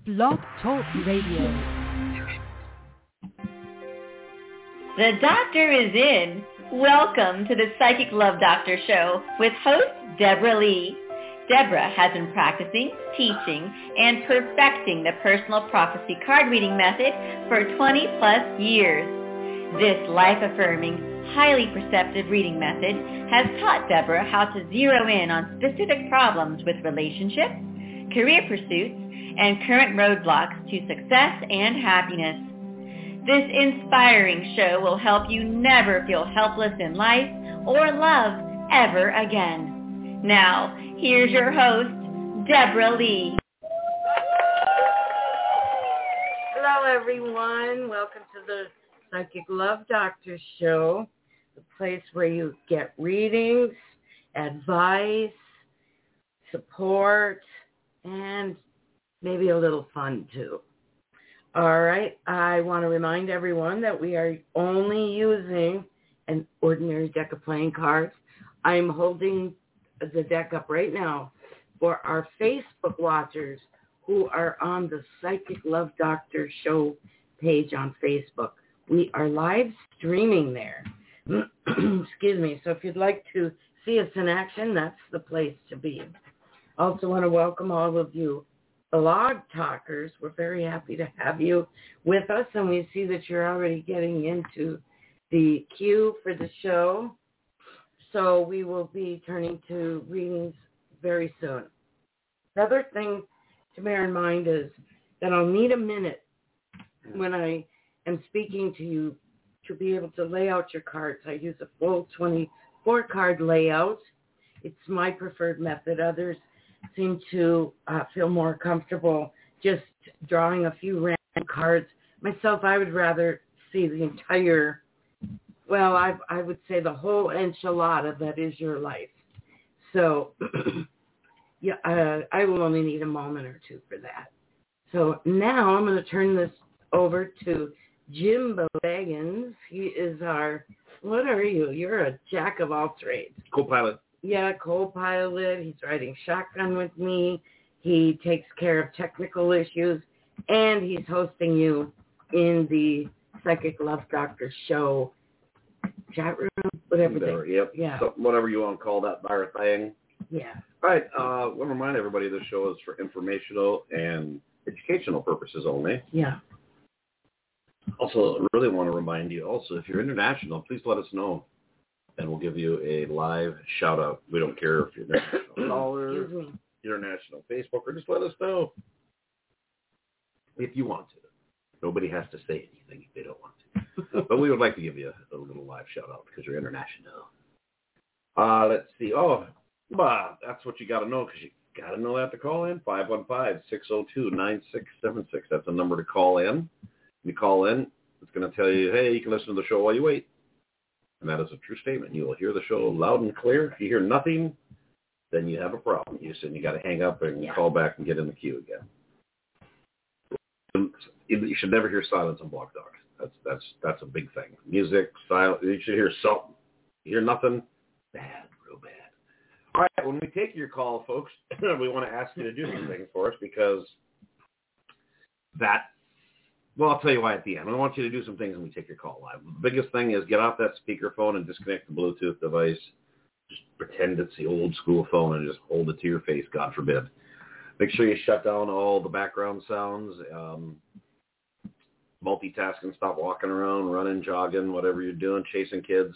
Blog Talk Radio. The doctor is in. Welcome to the Psychic Love Doctor Show with host Deborah Lee. Deborah has been practicing, teaching, and perfecting the personal prophecy card reading method for 20 plus years. This life-affirming, highly perceptive reading method has taught Deborah how to zero in on specific problems with relationships, career pursuits, and current roadblocks to success and happiness. This inspiring show will help you never feel helpless in life or love ever again. Now, here's your host, Deborah Lee. Hello, everyone. Welcome to the Psychic Love Doctor Show, the place where you get readings, advice, support, and maybe a little fun, too. All right, I want to remind everyone that we are only using an ordinary deck of playing cards. I'm holding the deck up right now for our Facebook watchers who are on the Psychic Love Doctor Show page on Facebook. We are live streaming there. Excuse me. So if you'd like to see us in action, that's the place to be. Also want to welcome all of you Blog Talkers. We're very happy to have you with us, and we see that you're already getting into the queue for the show. So we will be turning to readings very soon. The other thing to bear in mind is that I'll need a minute when I am speaking to you to be able to lay out your cards. I use a full 24-card layout. It's my preferred method. Others seem to feel more comfortable just drawing a few random cards. Myself, I would rather see the entire, well, I would say the whole enchilada that is your life. So, yeah, I will only need a moment or two for that. So now I'm going to turn this over to Jimbo Baggins. He is our, what are you? You're a jack of all trades. Co-pilot. Yeah, co-pilot. He's riding shotgun with me. He takes care of technical issues, and he's hosting you in the Psychic Love Doctor Show chat room, whatever. Yep. Yeah. So whatever you want to call that bar thing. Yeah. All right. I want to remind everybody this show is for informational and educational purposes only. Yeah. Also, I really want to remind you also, if you're international, please let us know, and we'll give you a live shout-out. We don't care if you're international caller, international Facebook, or just let us know if you want to. Nobody has to say anything if they don't want to. But we would like to give you a little live shout-out because you're international. Let's see. Oh, that's what you got to know, because you got to know that to call in. 515-602-9676. That's the number to call in. You call in, it's going to tell you, hey, you can listen to the show while you wait. And that is a true statement. You will hear the show loud and clear. If you hear nothing, then you have a problem. You got to hang up and call back and get in the queue again. You should never hear silence on Blog Talk. That's a big thing. Music, silence. You should hear something. You hear nothing, bad, real bad. All right, when we take your call, folks, we want to ask you to do something for us, because well, I'll tell you why at the end. I want you to do some things when we take your call live. The biggest thing is get off that speakerphone and disconnect the Bluetooth device. Just pretend it's the old school phone and just hold it to your face, God forbid. Make sure you shut down all the background sounds. Multitasking, stop walking around, running, jogging, whatever you're doing, chasing kids.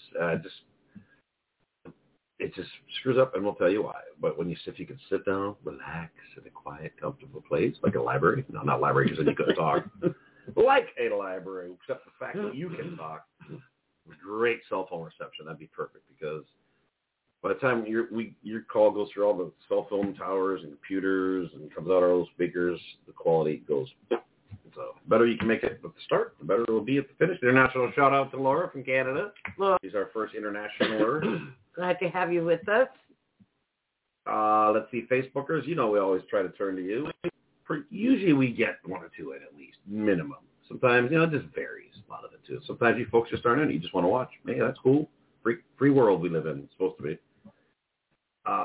It just screws up, and we'll tell you why. But if you can sit down, relax in a quiet, comfortable place, like a library. No, not library, because then you couldn't talk. Like a library, except the fact that you can talk. Great cell phone reception. That'd be perfect, because by the time your call goes through all the cell phone towers and computers and comes out of those speakers, the quality goes. So the better you can make it at the start, the better it will be at the finish. International shout out to Laura from Canada. She's our first internationaler. Glad to have you with us. Let's see, Facebookers. We always try to turn to you. Usually we get one or two in at least, minimum. Sometimes, it just varies, a lot of it too. Sometimes you folks just aren't in. You just want to watch. Hey, that's cool. Free world we live in. It's supposed to be.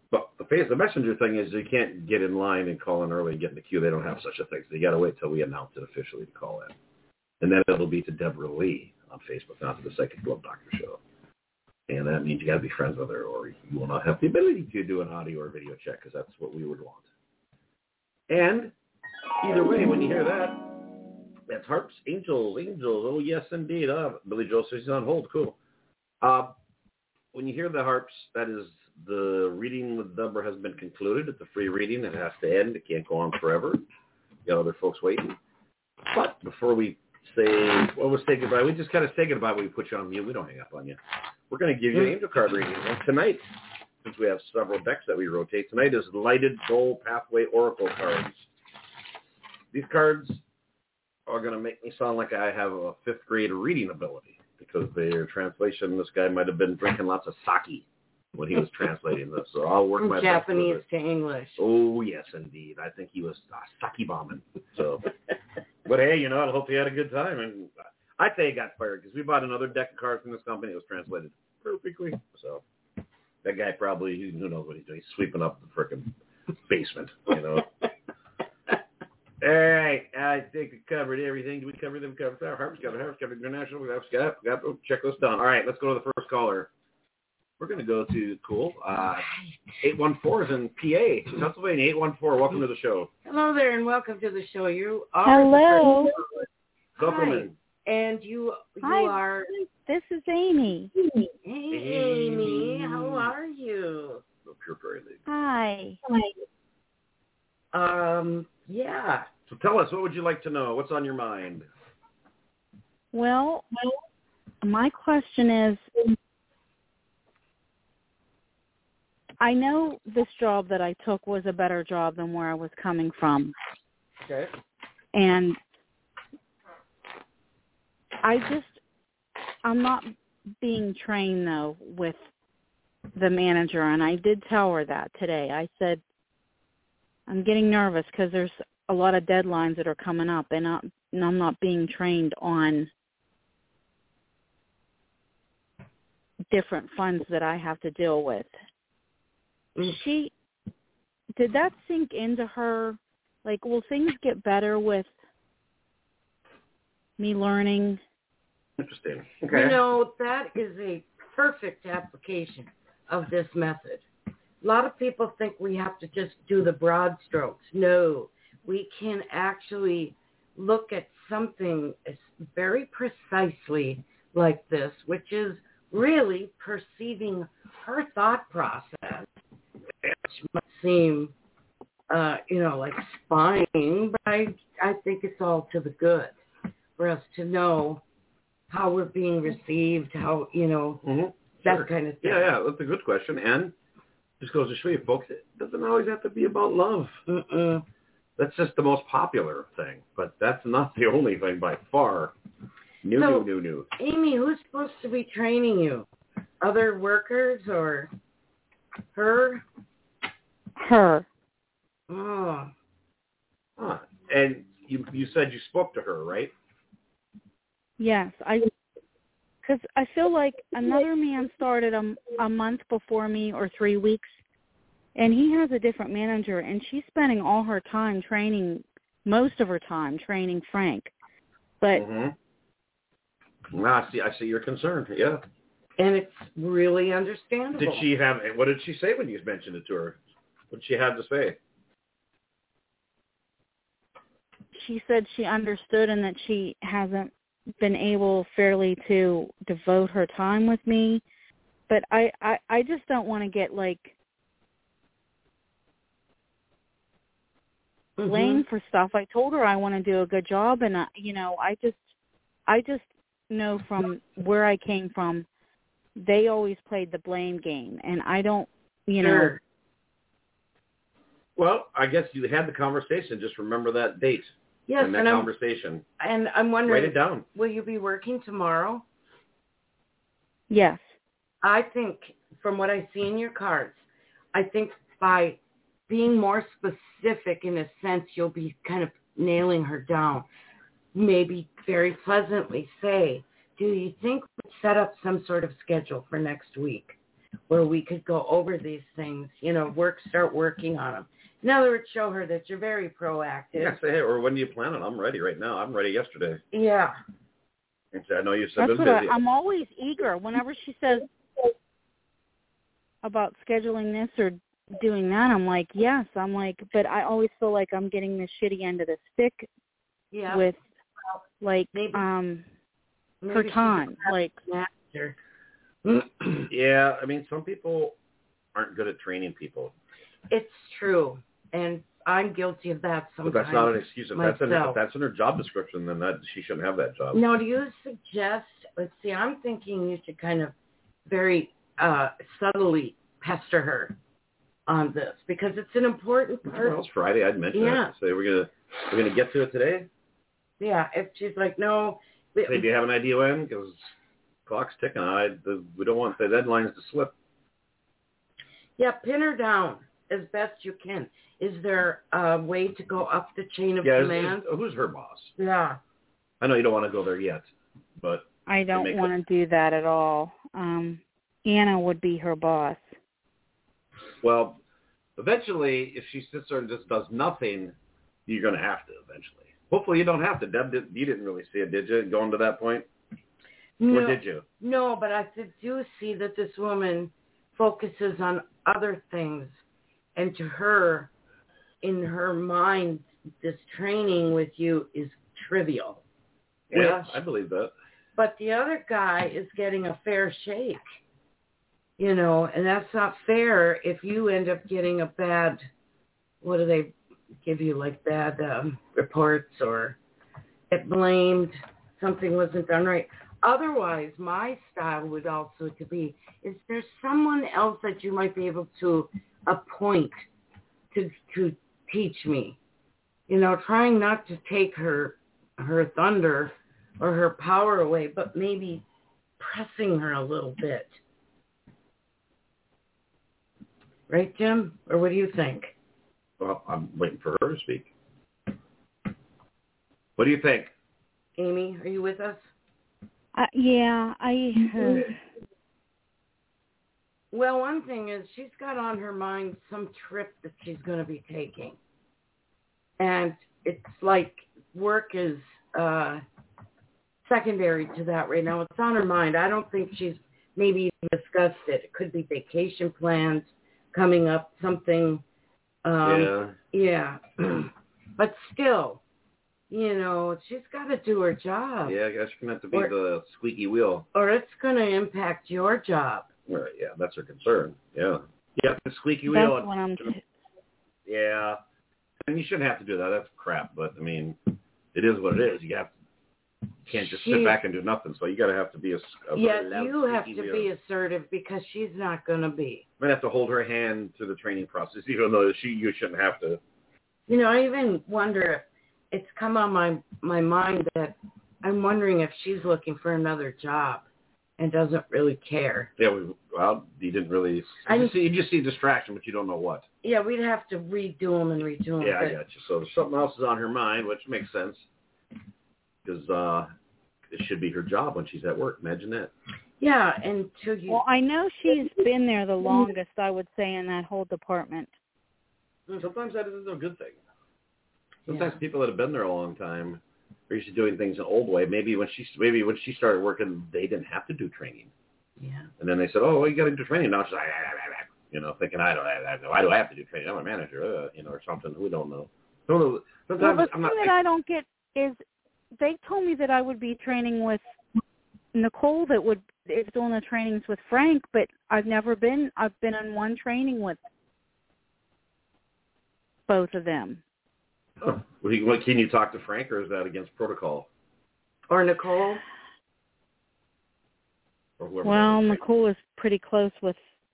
But the messenger thing is you can't get in line and call in early and get in the queue. They don't have such a thing. So you got to wait till we announce it officially to call in. And then it'll be to Deborah Lee on Facebook, not to the Psychic Love Doctor Show. And that means you got to be friends with her, or you will not have the ability to do an audio or video check, because that's what we would want. And either way, when you hear that, that's harps, angels. Oh, yes, indeed. Billy Joel says he's on hold. Cool. When you hear the harps, that is the reading with Deborah has been concluded. It's a free reading. It has to end. It can't go on forever. You got other folks waiting. But before we say goodbye, we just kind of say goodbye when we put you on mute. We don't hang up on you. We're going to give you an angel card reading. And tonight, since we have several decks that we rotate, tonight is Lighted Soul Pathway Oracle cards. These cards are going to make me sound like I have a 5th grade reading ability, because their translation, this guy might have been drinking lots of sake when he was translating this. So I'll work my best with it. Japanese to English. Oh, yes, indeed. I think he was sake bombing. So, but hey, I hope he had a good time. And I'd say he got fired, because we bought another deck of cards from this company. It was translated perfectly. So that guy probably, who knows what he's doing. He's sweeping up the frickin' basement, All right, I think we covered everything. Did we cover them? We covered Harvard, covered International. We got to check those down. All right, let's go to the first caller. We're going to go to, 814 is in PA, Pennsylvania, 814. Welcome to the show. Hello there, and welcome to the show. You are Hello. Welcome. And you Hi. are... This is Amy. Hey, Amy. How are you? Pure Fairy League. Hi. Yeah. So tell us, what would you like to know? What's on your mind? Well, my question is, I know this job that I took was a better job than where I was coming from. Okay. And I'm not being trained, though, with the manager, and I did tell her that today. I said, I'm getting nervous because there's a lot of deadlines that are coming up, and I'm not being trained on different funds that I have to deal with. Did that sink into her? Like, will things get better with me learning? Interesting. Okay. That is a perfect application of this method. A lot of people think we have to just do the broad strokes. No, we can actually look at something very precisely like this, which is really perceiving her thought process. Which might seem, like spying, but I think it's all to the good for us to know how we're being received, how, that kind of thing. Yeah, that's a good question. And just goes to show you, folks, it doesn't always have to be about love. Mm-mm. That's just the most popular thing, but that's not the only thing by far. No. Amy, who's supposed to be training you? Other workers or her? Her. Oh. Huh. And you said you spoke to her, right? Yes, because I feel like another man started a month before me, or 3 weeks, and he has a different manager, and she's spending all her time most of her time training Frank. But I see your concern. Yeah. And it's really understandable. What did she say when you mentioned it to her? What did she have to say? She said she understood and that she hasn't been able fairly to devote her time with me. But I just don't want to get blamed for stuff. I told her I want to do a good job, and I just know from where I came from, they always played the blame game, and I don't, Sure. Well, I guess you had the conversation. Just remember that date. Yes, and that conversation. And I'm wondering, write it down. Will you be working tomorrow? Yes. I think, from what I see in your cards, I think by being more specific in a sense, you'll be kind of nailing her down. Maybe very pleasantly say, do you think we'd set up some sort of schedule for next week where we could go over these things, start working on them. In other words, show her that you're very proactive. Yeah, say, hey, or when do you plan it? I'm ready right now. I'm ready yesterday. Yeah. And say, I know you said That's been what busy. I'm always eager. Whenever she says about scheduling this or doing that, I'm like, yes. I'm like, but I always feel like I'm getting the shitty end of the stick with, like, maybe her time. Like, yeah, I mean, some people aren't good at training people. It's true, and I'm guilty of that sometimes. But that's not an excuse. If myself. that's in her job description, then she shouldn't have that job. Now, do you suggest, let's see, I'm thinking you should kind of very subtly pester her on this, because it's an important part. Well, it's Friday. I'd mention it. Say, we're gonna get to it today? Yeah, if she's like, no. Say, do you have an idea when? Because clock's ticking. We don't want the deadlines to slip. Yeah, pin her down as best you can. Is there a way to go up the chain of command? Who's her boss? Yeah. I know you don't want to go there yet, but I don't want to do that at all. Anna would be her boss. Well, eventually, if she sits there and just does nothing, you're going to have to eventually. Hopefully you don't have to. Deb, you didn't really see it, did you, going to that point? No, or did you? No, but I do see that this woman focuses on other things. And to her, in her mind, this training with you is trivial. Yeah, I believe that. But the other guy is getting a fair shake, and that's not fair if you end up getting a bad, what do they give you, like bad reports or get blamed, something wasn't done right. Otherwise, my style would also to be, is there someone else that you might be able to appoint to teach me? Trying not to take her thunder or her power away, but maybe pressing her a little bit. Right, Jim? Or what do you think? Well, I'm waiting for her to speak. What do you think? Amy, are you with us? Yeah, Well, one thing is she's got on her mind some trip that she's going to be taking. And it's like work is secondary to that right now. It's on her mind. I don't think she's maybe even discussed it. It could be vacation plans coming up, something. Yeah. But still, she's got to do her job. Yeah, I guess you're going to have to be the squeaky wheel. Or it's going to impact your job. Right, yeah, that's her concern. Yeah. Yeah, the squeaky wheel. That's what I'm... Yeah. And you shouldn't have to do that. That's crap. But, I mean, it is what it is. You can't just sit back and do nothing. So you got to have to be a you have to be assertive because she's not going to be. You might have to hold her hand through the training process, even though you shouldn't have to. I even wonder, it's come on my mind that I'm wondering if she's looking for another job and doesn't really care. Yeah, you didn't really. You just see distraction, but you don't know what. Yeah, we'd have to redo them and redo them. Yeah, I got you. So something else is on her mind, which makes sense. Because it should be her job when she's at work. Imagine that. Yeah, and Well, I know she's been there the longest, I would say, in that whole department. Sometimes that isn't a good thing. Sometimes people that have been there a long time are used to doing things an old way. Maybe when she started working, they didn't have to do training. Yeah. And then they said, "Oh, well, you got to do training." Now she's like, thinking, "Why do I have to do training? I'm a manager, or something." We don't know. Sometimes well, the thing that I don't get is they told me that I would be training with Nicole is doing the trainings with Frank, but I've been on one training with both of them. Oh. Can you talk to Frank, or is that against protocol? Or Nicole? Or whoever. Well, Nicole is pretty close with.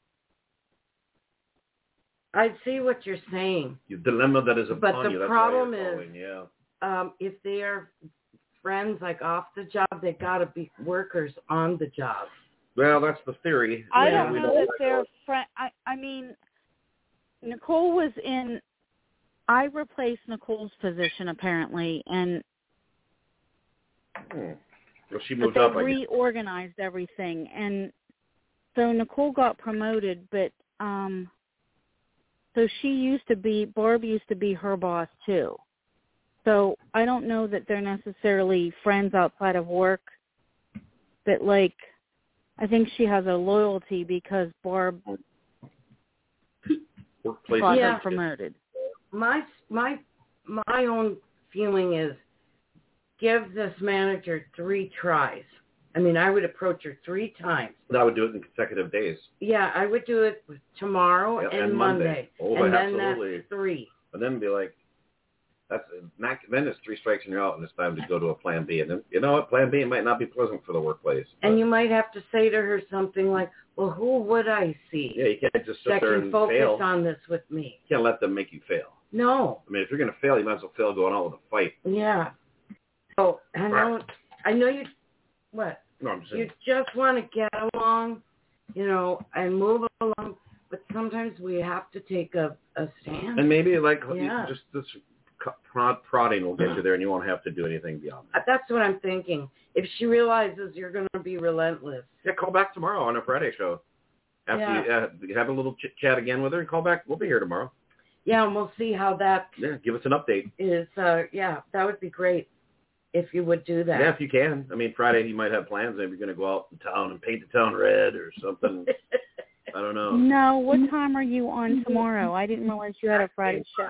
I see what you're saying. The dilemma that is upon you. But the problem is, if they are friends, like off the job, they got to be workers on the job. Well, that's the theory. I don't know that they're friends. I mean, Nicole was in. I replaced Nicole's position apparently, and well, she moved but up. They reorganized everything, and So Nicole got promoted, but so Barb used to be her boss too. So I don't know that they're necessarily friends outside of work, but like I think she has a loyalty because Barb Workplace got Yeah. her promoted. My own feeling is give this manager 3 tries. I mean, I would approach her 3 times. I would do it in consecutive days. Yeah, I would do it tomorrow and Monday. Oh, and then absolutely. that's 3. And then be like, then it's 3 strikes and you're out, and it's time to go to a plan B. And then, you know what, plan B might not be pleasant for the workplace. And you might have to say to her something like, well, who would I see Yeah, you can't just sit that there can and focus fail. on this with me? You can't let them make you fail. No. I mean, if you're going to fail, you might as well fail going out with a fight. Yeah. So I know you, what? No, I'm just You saying. just want to get along, and move along, but sometimes we have to take a stand. And maybe, Yeah. just this prodding will get you there, and you won't have to do anything beyond that. That's what I'm thinking. If she realizes you're going to be relentless. Yeah, call back tomorrow on a Friday show. After you have a little chit-chat again with her, and call back. We'll be here tomorrow. Yeah, and we'll see how that Yeah, give us an update. is. That would be great if you would do that. Yeah, if you can. I mean, Friday you might have plans. Maybe you're going to go out in town and paint the town red or something. I don't know. No, what time are you on tomorrow? I didn't realize you had a Friday show.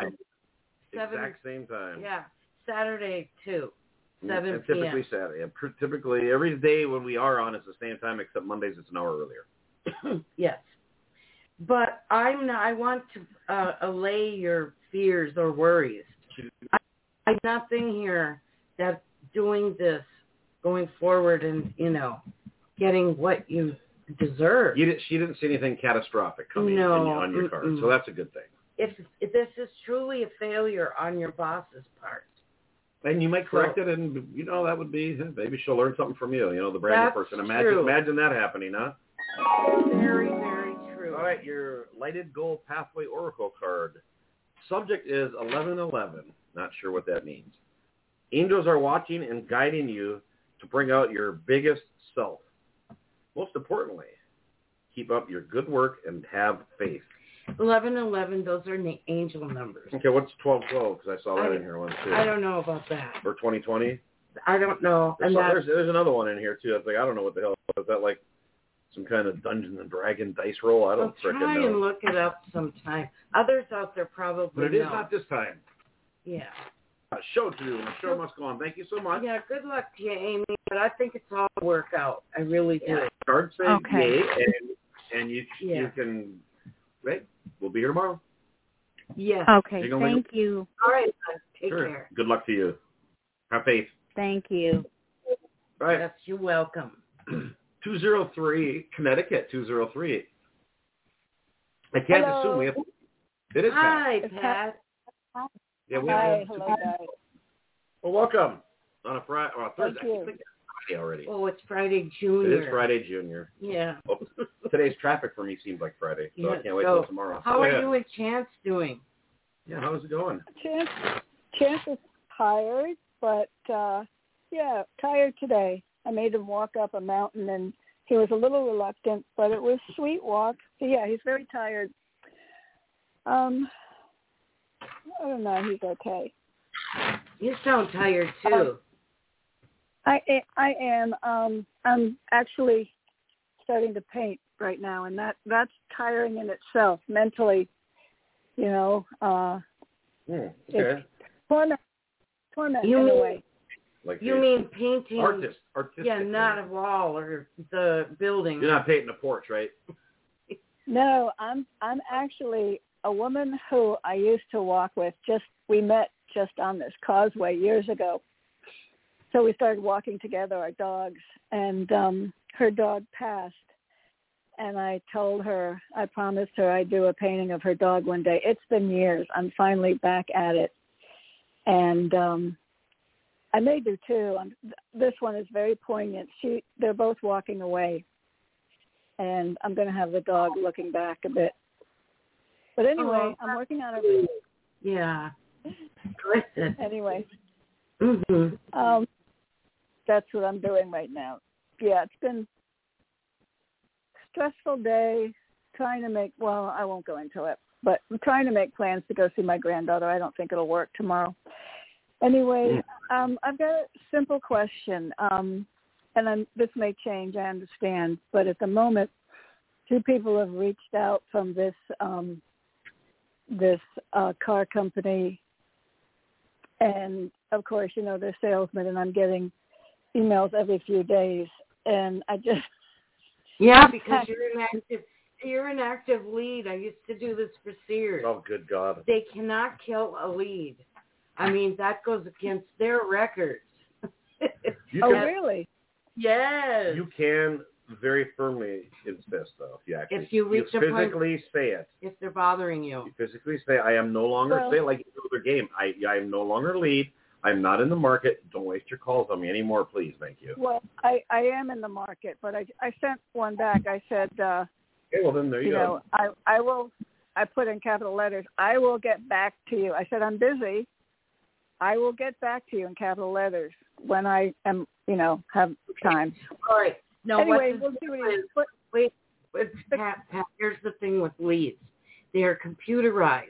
Exact same time. Yeah, Saturday too, 7 And typically p.m. Saturday. And typically every day when we are on, it's the same time, except Mondays it's an hour earlier. Yes. But I want to allay your fears or worries. I'm nothing here that's doing this going forward and, getting what you deserve. She didn't see anything catastrophic coming on your card, so that's a good thing. If this is truly a failure on your boss's part. And you might correct it, and, that would be, maybe she'll learn something from you, the brand new person. Imagine that happening, huh? Very, very true. All right, your Lighted Gold Pathway Oracle card. Subject is 1111. Not sure what that means. Angels are watching and guiding you to bring out your biggest self. Most importantly, keep up your good work and have faith. 1111, those are angel numbers. Okay, what's 1212? Because I saw that in here once, too. I don't know about that. Or 2020? I don't know. There's another one in here, too. It's like, I don't know what the hell. Is that like some kind of Dungeons and Dragon dice roll? I don't frickin' know. Try and look it up sometime. Others out there probably But it is not this time. Yeah. Show to do, and the show must go on. Thank you so much. Yeah, good luck to you, Amy. But I think it's all work out. I really do. Yeah. Cards say Okay. yay, and you can, right? We'll be here tomorrow. Yeah. Okay, thank you. All right, son. Take care. Good luck to you. Have faith. Thank you. All right. Yes, you're welcome. 203, Connecticut, 203. I can't assume we have... It is Hi, Pat. Pat. Yeah, Hi, hello guys. Well, welcome on a Friday, or a Thursday. Thank you. I think it's Friday already. Oh, it's Friday Junior. It is Friday Junior. Yeah. Well, today's traffic for me seems like Friday, so I can't wait so till tomorrow. How are you and Chance doing? Yeah, how's it going? Chance is tired, but tired today. I made him walk up a mountain, and he was a little reluctant, but it was a sweet walk. So, yeah, he's very tired. I don't know. He's okay. You sound tired too. I am. I'm actually starting to paint right now, and that's tiring in itself mentally. Okay. It's torment You in mean- a way. Like You mean painting? artistic. Yeah, not a wall or the building. You're not painting a porch, right? No, I'm actually a woman who I used to walk with. We met just on this causeway years ago. So we started walking together, our dogs, and her dog passed. And I told her, I promised her I'd do a painting of her dog one day. It's been years. I'm finally back at it. And I may do two. This one is very poignant. They're both walking away. And I'm going to have the dog looking back a bit. But anyway, I'm working on it. Yeah. Good. Anyway, Mm-hmm. That's what I'm doing right now. Yeah, it's been stressful day trying to make, well, I won't go into it, but I'm trying to make plans to go see my granddaughter. I don't think it'll work tomorrow. Anyway, I've got a simple question, and this may change, I understand, but at the moment, 2 people have reached out from this car company, and of course, you know, they're salesmen, and I'm getting emails every few days, and I just... Yeah, because you're an active lead. I used to do this for Sears. Oh, good God. They cannot kill a lead. I mean, that goes against their records. Really? Yes. You can very firmly insist, though, if you reach a physically point, say it. If they're bothering you. You physically say, I am no longer, say it like you do their game. I am no longer lead. I'm not in the market. Don't waste your calls on me anymore, please. Thank you. Well, I am in the market, but I sent one back. I said, okay, well, then there you go. I put in capital letters, I will get back to you. I said, I'm busy. I will get back to you in capital letters when I am, have time. All right. No, anyway, we'll see what it is. Wait, Pat, here's the thing with leads. They are computerized.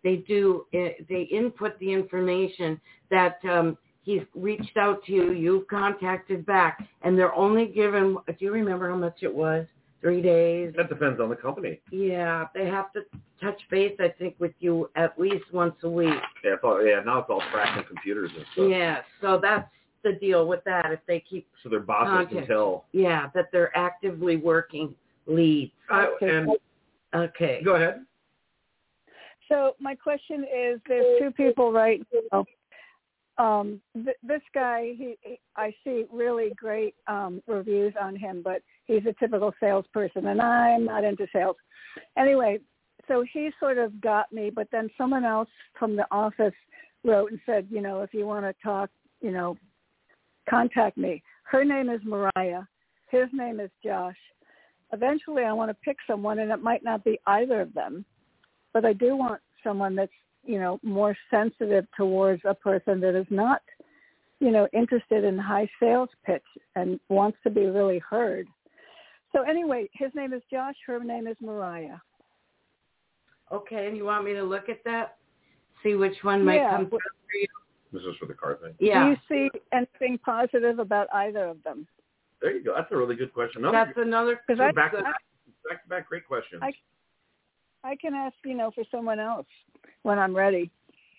They input the information that he's reached out to you, you've contacted back, and they're only given, do you remember how much it was? 3 days? That depends on the company. Yeah, they have to touch base, I think, with you at least once a week. Yeah, now it's all tracking computers and stuff. Yeah, so that's the deal with that. If they keep so their bosses can tell. Yeah, that they're actively working leads. Okay. Go ahead. So my question is, there's 2 people right now. This guy, I see really great reviews on him, but he's a typical salesperson, and I'm not into sales. Anyway, so he sort of got me, but then someone else from the office wrote and said, if you want to talk, contact me. Her name is Mariah. His name is Josh. Eventually, I want to pick someone, and it might not be either of them, but I do want someone that's, more sensitive towards a person that is not, interested in high sales pitch and wants to be really heard. So anyway, his name is Josh. Her name is Mariah. Okay, and you want me to look at that? See which one might come through for you? This is for the car thing. Yeah. Do you see anything positive about either of them? There you go. That's a really good question. That's another. Back, great questions. I can ask, for someone else when I'm ready.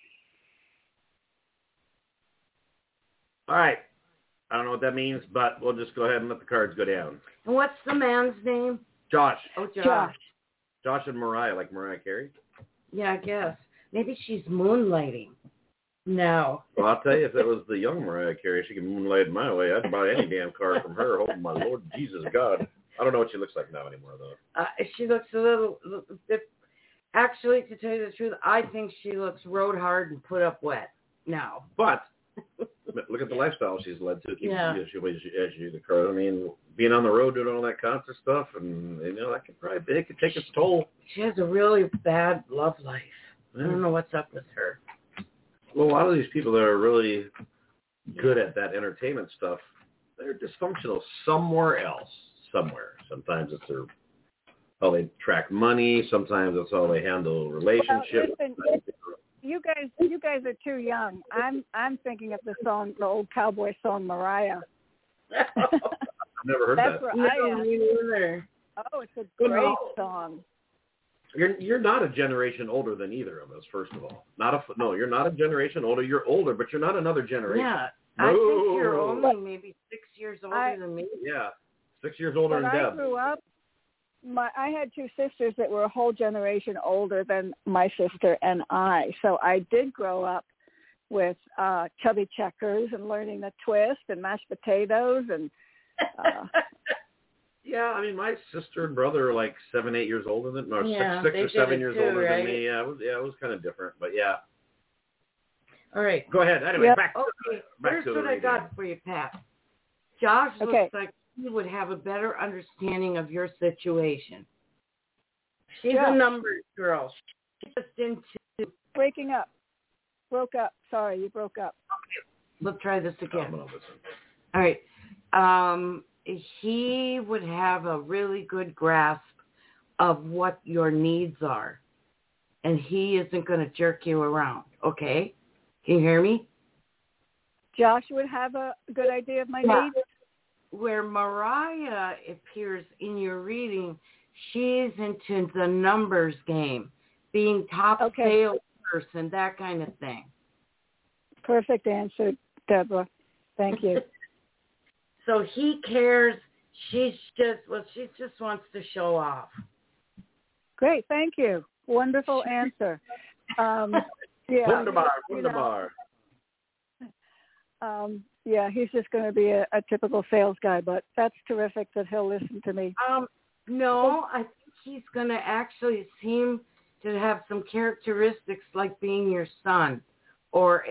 All right. I don't know what that means, but we'll just go ahead and let the cards go down. And what's the man's name? Josh. Oh, Josh. Josh and Mariah, like Mariah Carey? Yeah, I guess. Maybe she's moonlighting. No. Well, I'll tell you, if it was the young Mariah Carey, she could moonlight my way. I'd buy any damn car from her. Oh, my Lord Jesus God. I don't know what she looks like now anymore, though. She looks a little... Actually, to tell you the truth, I think she looks rode hard and put up wet now. But look at the lifestyle she's led to. The car. I mean, being on the road doing all that concert stuff, and that could take its toll. She has a really bad love life. I don't know what's up with her. Well, a lot of these people that are really good at that entertainment stuff, they're dysfunctional somewhere else. Sometimes it's how they track money. Sometimes it's how they handle relationships. Well, listen, you guys are too young. I'm thinking of the old cowboy song, Mariah. I've never heard That's that. Where I am. Either. Oh, it's a great song. You're not a generation older than either of us. First of all, you're not a generation older. You're older, but you're not another generation. Yeah, I think you're only maybe 6 years older than me. Yeah, 6 years older than Deb. I grew up. I had 2 sisters that were a whole generation older than my sister and I. So I did grow up with chubby checkers and learning the twist and mashed potatoes and. Yeah, I mean, my sister and brother are like 7, 8 years older than, or yeah, 6 or 7 years older right? than me. Yeah, it was kind of different, but yeah. All right, go ahead. Anyway, back here's to what I got for you, Pat. Josh looks like he would have a better understanding of your situation. She's a numbers girl. She's just into breaking up. Broke up. Sorry, you broke up. Okay, let's try this again. All right. he would have a really good grasp of what your needs are. And he isn't going to jerk you around, okay? Can you hear me? Josh would have a good idea of my needs. Where Mariah appears in your reading, she's into the numbers game, being top salesperson, that kind of thing. Perfect answer, Deborah. Thank you. So he cares. She just wants to show off. Great, thank you. Wonderful answer. Wunderbar. He's just going to be a typical sales guy, but that's terrific that he'll listen to me. No, I think he's going to actually seem to have some characteristics like being your son, or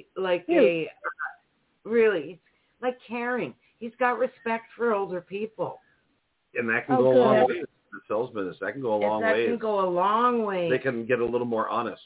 really like caring. He's got respect for older people. And that can go a long way. The salesman, that can go a long way. That can go a long way. They can get a little more honest.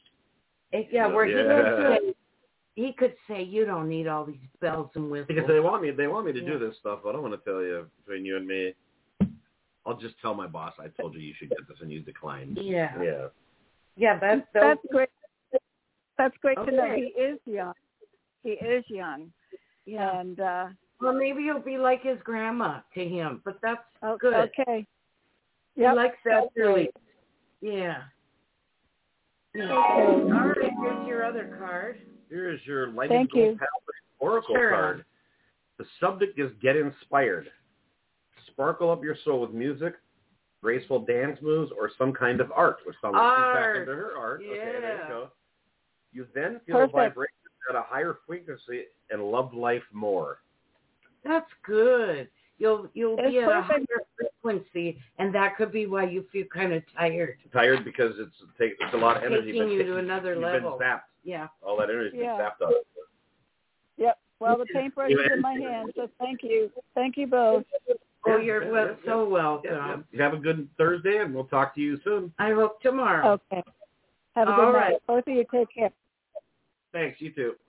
He could say, you don't need all these bells and whistles. Because they want me to do this stuff, but I don't want to tell you between you and me. I'll just tell my boss I told you should get this and you declined. Yeah. That's great. That's great Okay. to know. He is young. Yeah. And well, maybe you'll be like his grandma to him, but that's good. Okay. He likes elderly. Yeah. Okay. All right, here's your other card. Here's your Lightning Gold Oracle card. The subject is Get Inspired. Sparkle up your soul with music, graceful dance moves, or some kind of art, which sounds like she's back into her art. Yeah. Okay, there you go. You then feel a vibration at a higher frequency and love life more. That's good. You'll be at a higher frequency, and that could be why you feel kind of tired. Tired because it's a lot of energy. Taking you to another level. You've been zapped. Yeah. All that energy's been zapped up. Yep. Well, the paintbrush is in my hand, so thank you. Thank you both. Oh, you're so welcome. You have a good Thursday, and we'll talk to you soon. I hope tomorrow. Okay. Have a good night. Both of you take care. Thanks. You too.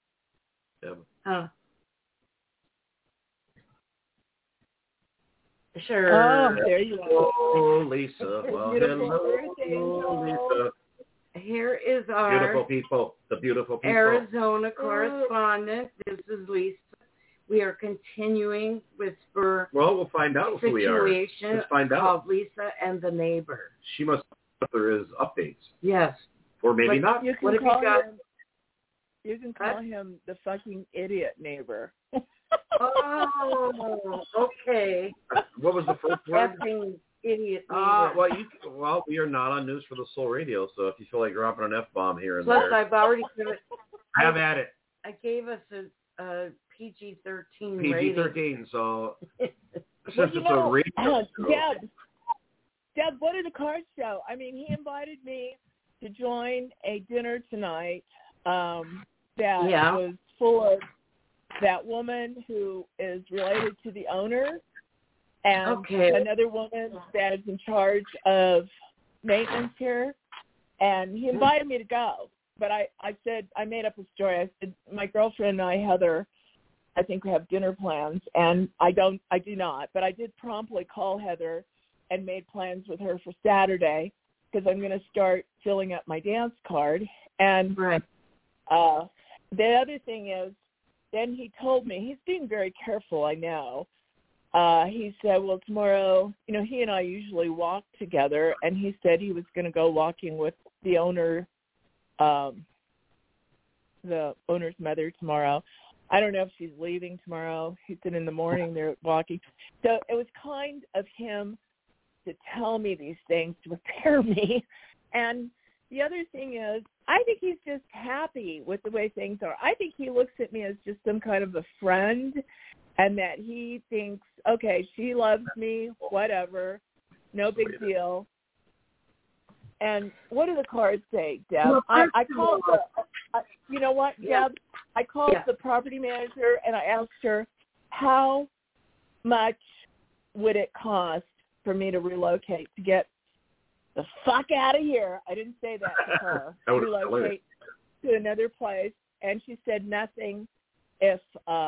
Sure. Oh, there you go. Oh, Lisa. Well, hello, Lisa. Here is our beautiful people. The beautiful people. Arizona correspondent. This is Lisa. We are continuing with her we'll find out who we are. Let's find out. Called Lisa and the Neighbor. She must know if there is updates. Yes. Or maybe not. You can call him the fucking idiot neighbor. Oh, okay. What was the first word? Effing idiot neighbor. We are not on News for the Soul Radio, so if you feel like dropping an F-bomb here and there. Plus, I've already given it. Have at it. I gave us a PG-13 PG-13, so since it's a radio show. Deb, what did the cards show? I mean, he invited me to join a dinner tonight that was full of that woman who is related to the owner and another woman that is in charge of maintenance here. And he invited me to go. But I said, I made up a story. I said, my girlfriend and I, Heather, I think we have dinner plans. And I do not. But I did promptly call Heather and made plans with her for Saturday because I'm going to start filling up my dance card. And the other thing is, then he told me, he's being very careful, I know. He said, well, tomorrow, he and I usually walk together, and he said he was going to go walking with the owner, the owner's mother tomorrow. I don't know if she's leaving tomorrow. He said in the morning they're walking. So it was kind of him to tell me these things, to prepare me. And the other thing is, I think he's just happy with the way things are. I think he looks at me as just some kind of a friend, and that he thinks, okay, she loves me, whatever, no big deal. And what do the cards say, Deb? I called you know what, Deb? I called the property manager, and I asked her, how much would it cost for me to relocate, to get the fuck out of here? I didn't say that to her. Relocate to another place. And she said nothing if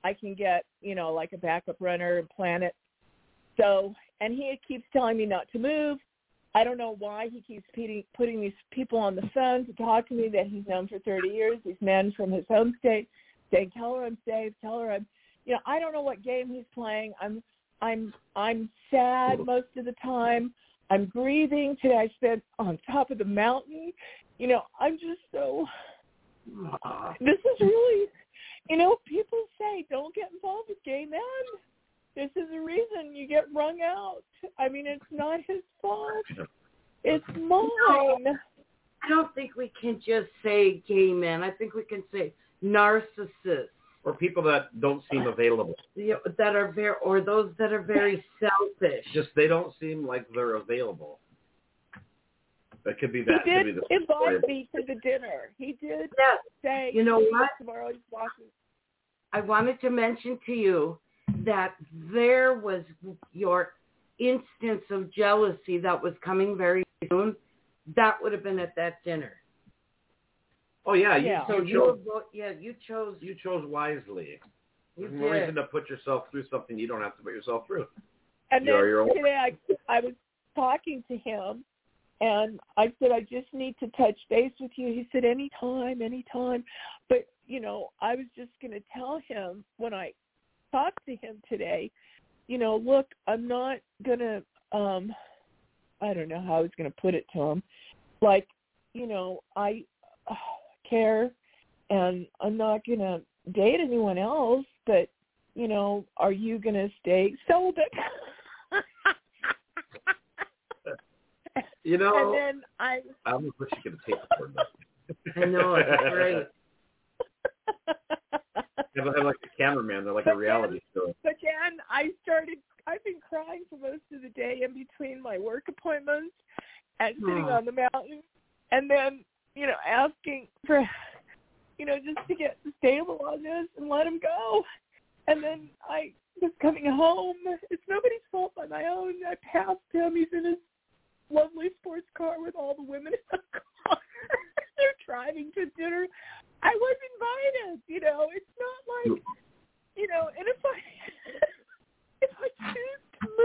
I can get, like a backup runner and plan it. So, and he keeps telling me not to move. I don't know why he keeps putting these people on the phone to talk to me that he's known for 30 years, these men from his home state, saying, tell her I'm safe, tell her I'm, I don't know what game he's playing. I'm sad most of the time. I'm grieving. Today I spent on top of the mountain. I'm just so, this is really, people say don't get involved with gay men. This is the reason you get wrung out. I mean, it's not his fault. It's mine. I don't think we can just say gay men. I think we can say narcissists. Or people that don't seem available. That are very, or those that are very selfish. Just they don't seem like they're available. That could be that. He did invite me to the dinner. He did say, you know what? Tomorrow he's walking. I wanted to mention to you that there was your instance of jealousy that was coming very soon. That would have been at that dinner. Oh yeah, you chose wisely. You There's no reason to put yourself through something you don't have to put yourself through. And then today I was talking to him, and I said, I just need to touch base with you. He said, anytime. But, I was just going to tell him when I talked to him today, look, I'm not going to, I don't know how I was going to put it to him. Like, I care, and I'm not going to date anyone else, but, are you going to stay celibate? And then I'm going to put you in a tape recorder. I know, it's great. They have like a cameraman. They're like a reality show. But then I've been crying for most of the day in between my work appointments and sitting on the mountain, and then, asking for, just to get stable on this and let him go. And then I was coming home. It's nobody's fault but my own. I passed him. He's in his lovely sports car with all the women in the car. They're driving to dinner. I was invited, It's not like, and if I choose to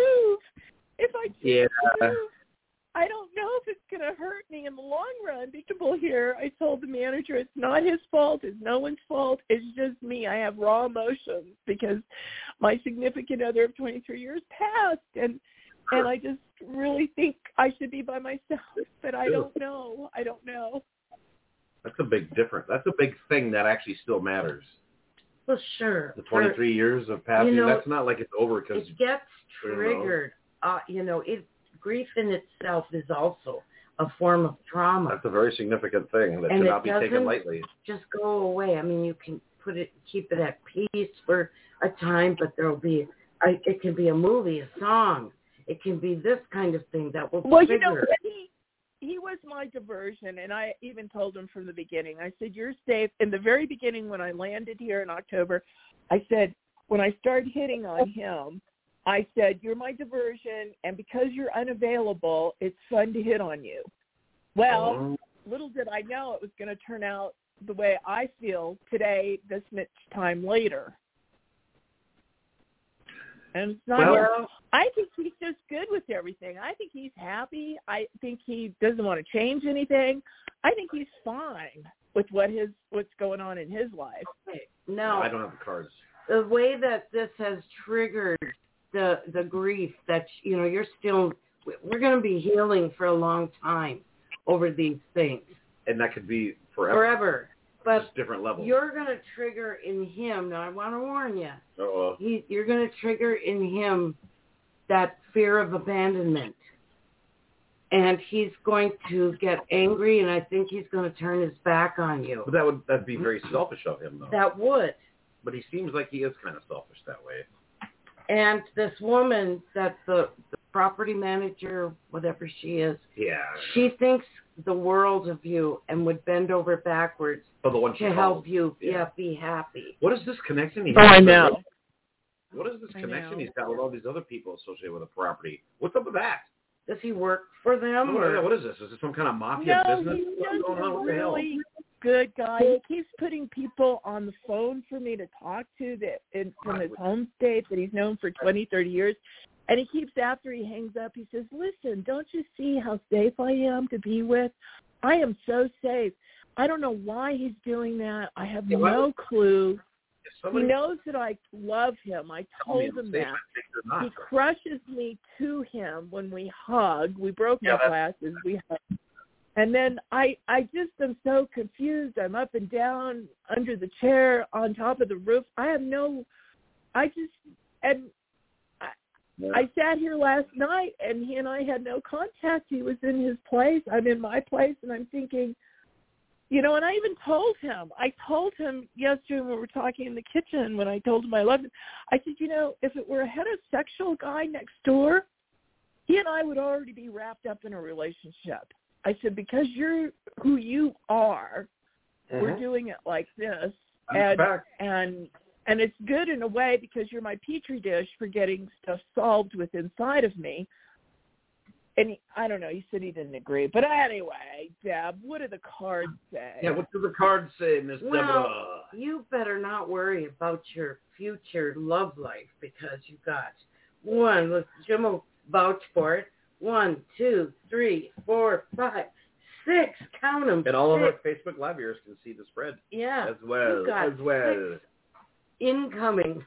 move, I don't know if it's going to hurt me in the long run. Here, I told the manager it's not his fault. It's no one's fault. It's just me. I have raw emotions because my significant other of 23 years passed, and I just really think I should be by myself, but I don't know. That's a big difference. That's a big thing that actually still matters. Well, sure. The 23 years of passing, that's not like it's over because it gets triggered. Grief in itself is also a form of trauma. That's a very significant thing that should not be taken lightly. Just go away. I mean, you can keep it at peace for a time, but there'll be, it can be a movie, a song. It can be this kind of thing that will trigger. He was my diversion, and I even told him from the beginning. I said, you're safe. In the very beginning when I landed here in October, I said, when I started hitting on him, I said, you're my diversion, and because you're unavailable, it's fun to hit on you. Well, little did I know it was going to turn out the way I feel today, this much time later. And it's not I think he's just good with everything. I think he's happy. I think he doesn't want to change anything. I think he's fine with what's going on in his life. Okay. No, I don't have the cards. The way that this has triggered the grief that, you're still, we're going to be healing for a long time over these things. And that could be forever. Forever. But just different levels. You're going to trigger in him. Now, I want to warn you. Uh-oh. You're going to trigger in him that fear of abandonment. And he's going to get angry, and I think he's going to turn his back on you. But that'd be very selfish of him, though. That would. But he seems like he is kind of selfish that way. And this woman, that the property manager, whatever she is, she thinks the world of you and would bend over backwards to help you be happy. What is this connection he has? I know. What is this connection he's got with all these other people associated with the property? What's up with that? Does he work for them? What is this? Is this some kind of mafia business? What's going on? good guy. He keeps putting people on the phone for me to talk to from his home state that he's known for 20, 30 years. And he keeps, after he hangs up, he says, listen, don't you see how safe I am to be with? I am so safe. I don't know why he's doing that. I have no clue. He knows that I love him. I told him that. He crushes me to him when we hug. We broke my glasses. We hug. And then I just am so confused. I'm up and down, under the chair, on top of the roof. I sat here last night, and he and I had no contact. He was in his place. I'm in my place, and I'm thinking, and I even told him. I told him yesterday when we were talking in the kitchen, when I told him I loved him. I said, if it were a heterosexual guy next door, he and I would already be wrapped up in a relationship. I said, because you're who you are, we're doing it like this. And it's good in a way because you're my petri dish for getting stuff solved with inside of me. And I don't know, he said he didn't agree. But anyway, Deb, what do the cards say? Yeah, what do the cards say, Miss Deborah? You better not worry about your future love life because you got one. Look, Jim will vouch for it. 1, 2, 3, 4, 5, 6. Count them. And all of our Facebook Live viewers can see the spread. Yeah. As well. 6 incoming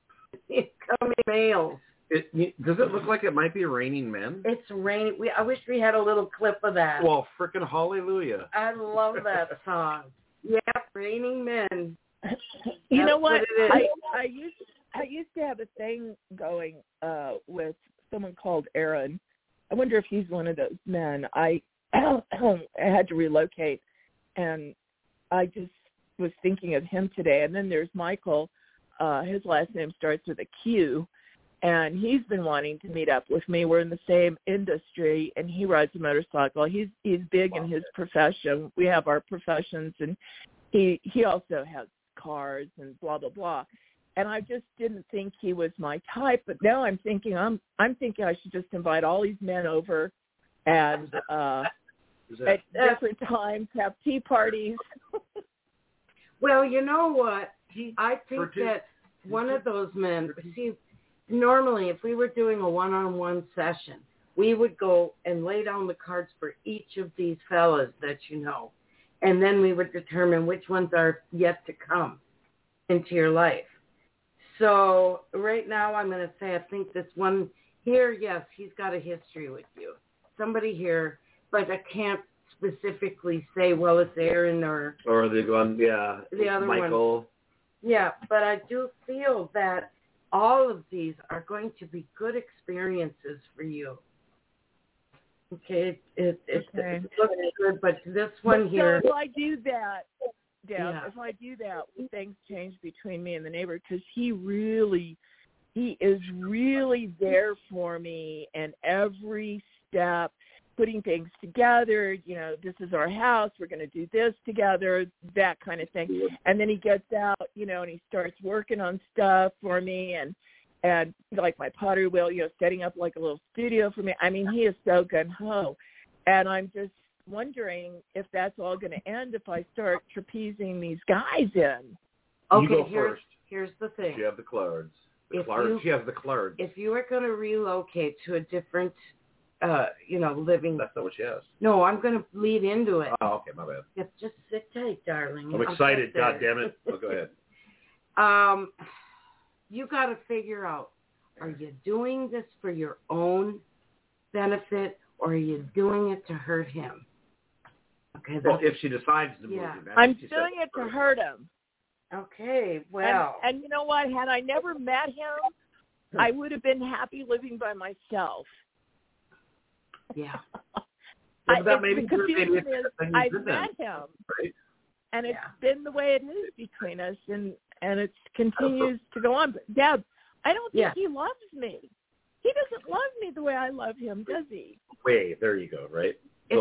mails. Does it look like it might be raining men? It's raining. I wish we had a little clip of that. Well, frickin' hallelujah. I love that song. Yeah, Raining Men. You know what? I used to have a thing going with someone called Aaron. I wonder if he's one of those men. I had to relocate, and I just was thinking of him today. And then there's Michael. His last name starts with a Q, and he's been wanting to meet up with me. We're in the same industry, and he rides a motorcycle. He's big in his profession. We have our professions, and he also has cars and blah, blah, blah. And I just didn't think he was my type. But now I'm thinking I'm thinking I should just invite all these men over and at different times have tea parties. Well, you know what? I think that one of those men, see, normally if we were doing a one-on-one session, we would go and lay down the cards for each of these fellas that you know. And then we would determine which ones are yet to come into your life. So right now I'm going to say I think this one here, yes, he's got a history with you. Somebody here, but I can't specifically say, well, it's Aaron or the one, the other Michael. One. Yeah, but I do feel that all of these are going to be good experiences for you. Okay, it looks good, but this one here. So if I do that, Deb, if I do that, things change between me and the neighbor because he is really there for me and every step, putting things together. This is our house. We're going to do this together, that kind of thing. And then he gets out, and he starts working on stuff for me and like my pottery wheel, setting up like a little studio for me. I mean, he is so gung-ho. And I'm just wondering if that's all going to end if I start trapezing these guys in. Okay, here's the thing. She has the cards. She has the cards. If you are going to relocate to a different, living. That's not what she has. No, I'm going to lead into it. Oh, okay, my bad. Yeah, just sit tight, darling. I'm excited. God damn it. Oh, go ahead. You got to figure out, are you doing this for your own benefit or are you doing it to hurt him? Okay. Well, if she decides to move, I'm doing it to hurt him. Okay, well. And you know what? Had I never met him, I would have been happy living by myself. Yeah. The confusion is I've met him, right? And it's been the way it is between us, and it continues to go on. But Deb, I don't think he loves me. He doesn't love me the way I love him, does he? Way, there you go, right?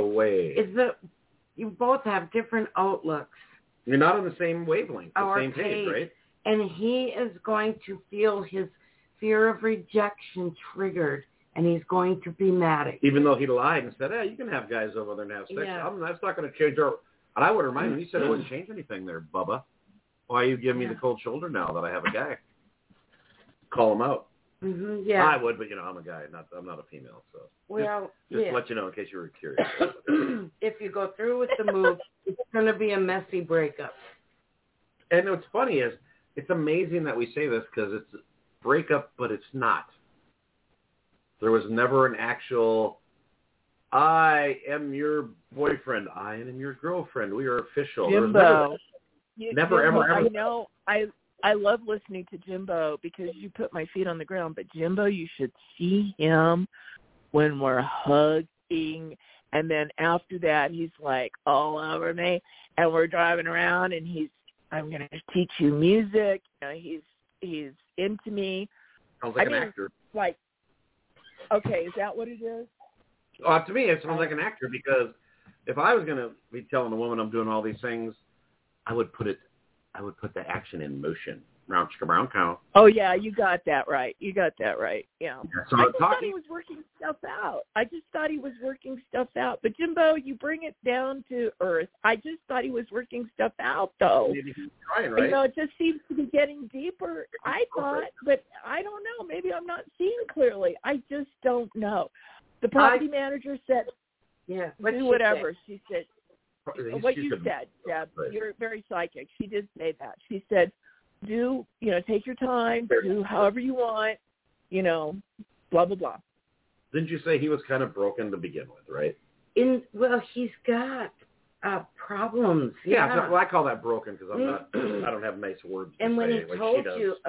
You both have different outlooks. You're not on the same wavelength, the same page, right? And he is going to feel his fear of rejection triggered, and he's going to be mad at you. Even though he lied and said, you can have guys over there and have sex. Yeah. That's not going to change And I would remind him, he said it wouldn't change anything there, Bubba. Why are you giving me the cold shoulder now that I have a guy? Call him out. Mm-hmm, yeah. I would, but, I'm a guy. I'm not a female. So just let you know in case you were curious. If you go through with the move, it's going to be a messy breakup. And what's funny is it's amazing that we say this because it's a breakup, but it's not. There was never an actual, I am your boyfriend. I am your girlfriend. We are official. Jimbo. Never, Jimbo, ever. I know. I love listening to Jimbo because you put my feet on the ground. But Jimbo, you should see him when we're hugging. And then after that, he's like all over me. And we're driving around and I'm going to teach you music. He's into me. Sounds like an actor. Like, okay, is that what it is? To me, it sounds like an actor because if I was going to be telling a woman I'm doing all these things, I would put the action in motion. Brown chicka brown cow. Oh yeah, you got that right. Yeah. So I just thought he was working stuff out. But Jimbo, you bring it down to earth. I just thought he was working stuff out, though. Maybe he's trying, right? It just seems to be getting deeper. I thought, but I don't know. Maybe I'm not seeing clearly. I just don't know. The property manager said, "Yeah, do whatever." She said, "What you said, Deb. Right. You're very psychic." She did say that. She said, take your time, do however you want, blah, blah, blah. Didn't you say he was kind of broken to begin with, right? He's got problems. Yeah, well, I call that broken because I don't have nice words to and when say he like told she does. you,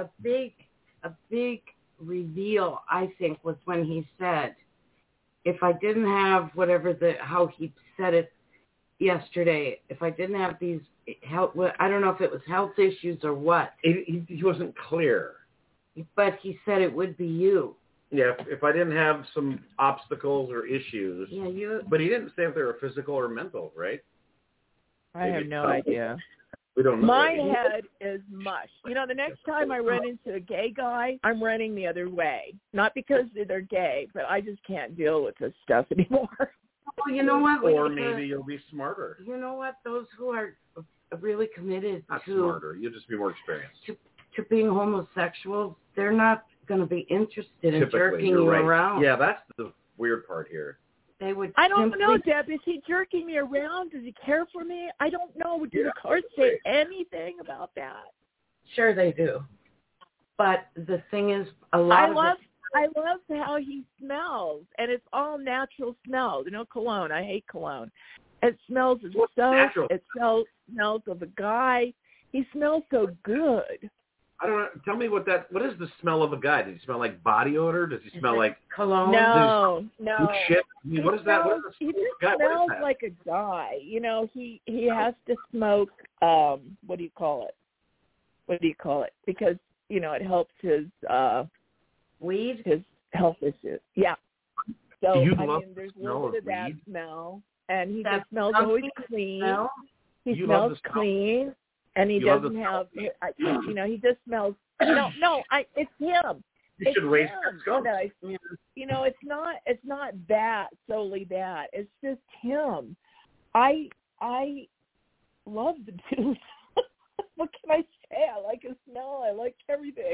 a big reveal, I think, was when he said, if I didn't have how he said it yesterday, if I didn't have these health, I don't know if it was health issues or what. He wasn't clear. But he said it would be you. Yeah, if I didn't have some obstacles or issues. Yeah, But he didn't say if they were physical or mental, right? I have no idea. We don't know. My head is mush. The next time I run into a gay guy, I'm running the other way. Not because they're gay, but I just can't deal with this stuff anymore. Well, you know what? Or maybe you'll be smarter. You know what? Those who are really committed Not smarter. You'll just be more experienced. To being homosexuals, they're not going to be interested in jerking you right. around. Yeah, that's the weird part here. They would. I don't know, Deb. Is he jerking me around? Does he care for me? I don't know. Do the cards say anything about that? Sure, they do. But the thing is, I love how he smells, and it's all natural smells. Cologne. I hate cologne. It smells of soap. It smells of a guy. He smells so good. I don't know. Tell me what is the smell of a guy? Does he smell like body odor? Does he smell like cologne? No. Shit. What is that? He just smells like a guy. He has to smoke. What do you call it? Because it helps his weed, his health issues. Yeah. So there's a little bit of that weed? smell, and he just smells always clean. He smells clean. And he doesn't have, he just smells. It's him. You should raise skunk. It's not that solely that. It's just him. I love the dude. What can I say? I like his smell. I like everything.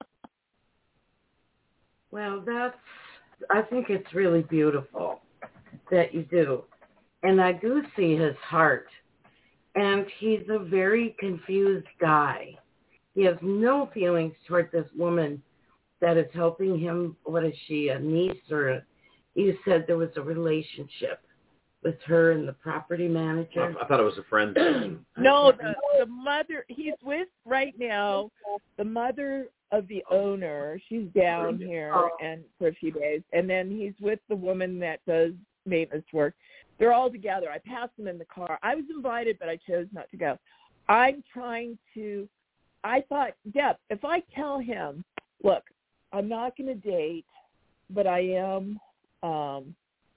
Well, I think it's really beautiful that you do, and I do see his heart. And he's a very confused guy. He has no feelings toward this woman that is helping him. What is she, a niece or you said there was a relationship with her and the property manager? I thought it was a friend. No, the mother, he's with right now, the mother of the owner. She's down here and for a few days. And then he's with the woman that does maintenance work. They're all together. I passed them in the car. I was invited, but I chose not to go. I thought, Deb, if I tell him, look, I'm not going to date, but I am going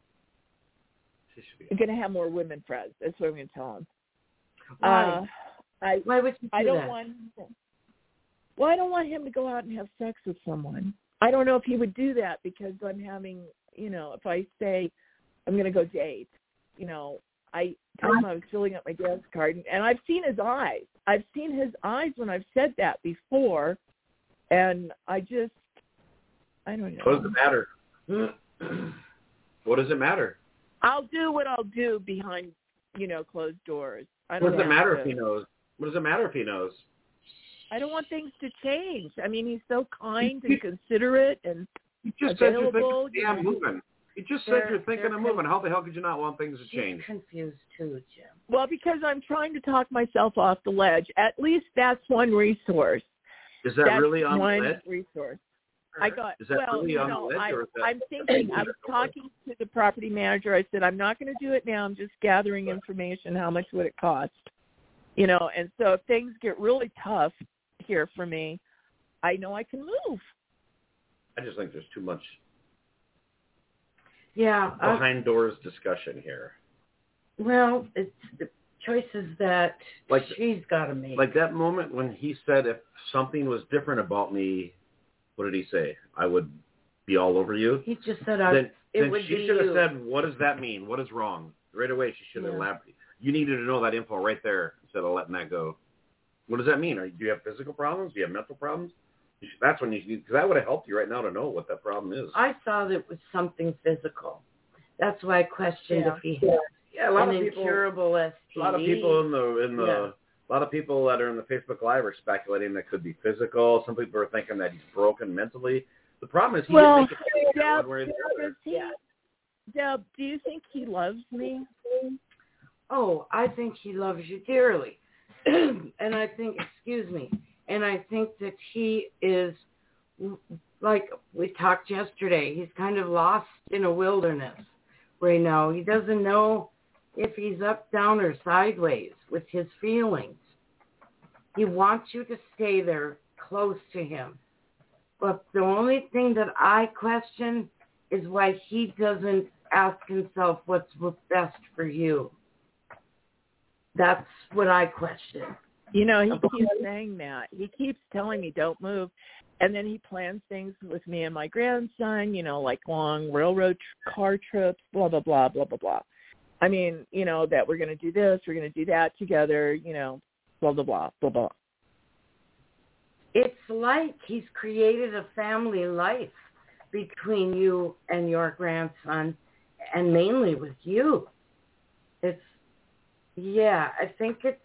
to have more women friends. That's what I'm going to tell him. Why? Why would you do I don't that? I don't want him to go out and have sex with someone. I don't know if he would do that because I'm having, if I say I'm going to go date, I told him I was filling up my dance card, and I've seen his eyes. I've seen his eyes when I've said that before, and I don't know. What does it matter? What does it matter? I'll do what I'll do behind, closed doors. What does it matter if he knows? What does it matter if he knows? I don't want things to change. I mean, he's so kind and considerate and you just available. Said you're thinking, moving. You just said you're thinking of moving. How the hell could you not want things to change? She's confused too, Jim. Well, because I'm trying to talk myself off the ledge. At least that's one resource. Is that really on the ledge? One resource. I got. Is that really on the ledge, or is that... I'm thinking. I was talking to the property manager. I said, I'm not going to do it now. I'm just gathering information. How much would it cost? And so if things get really tough here for me, I know I can move. I just think there's too much behind doors discussion here. Well, it's the choices that she's got to make. Like that moment when he said if something was different about me, what did he say? I would be all over you? He just said then would she should have said, what does that mean? What is wrong? Right away she should have elaborated. You needed to know that info right there instead of letting that go. What does that mean? Do you have physical problems? Do you have mental problems? That's when because that would have helped you right now to know what that problem is. I thought it was something physical. That's why I questioned if he had an incurable STD. A lot of people a lot of people that are in the Facebook Live are speculating that could be physical. Some people are thinking that he's broken mentally. The problem is he didn't make it Deb, do you think he loves me? Oh, I think he loves you dearly. And I think, and I think that he is, like we talked yesterday, he's kind of lost in a wilderness right now. He doesn't know if he's up, down, or sideways with his feelings. He wants you to stay there close to him. But the only thing that I question is why he doesn't ask himself what's best for you. That's what I question. He keeps saying that. He keeps telling me, don't move. And then he plans things with me and my grandson, like long railroad car trips, blah, blah, blah, blah, blah, blah. I mean, that we're going to do this, we're going to do that together, blah, blah, blah, blah, blah. It's like he's created a family life between you and your grandson, and mainly with you. I think it's,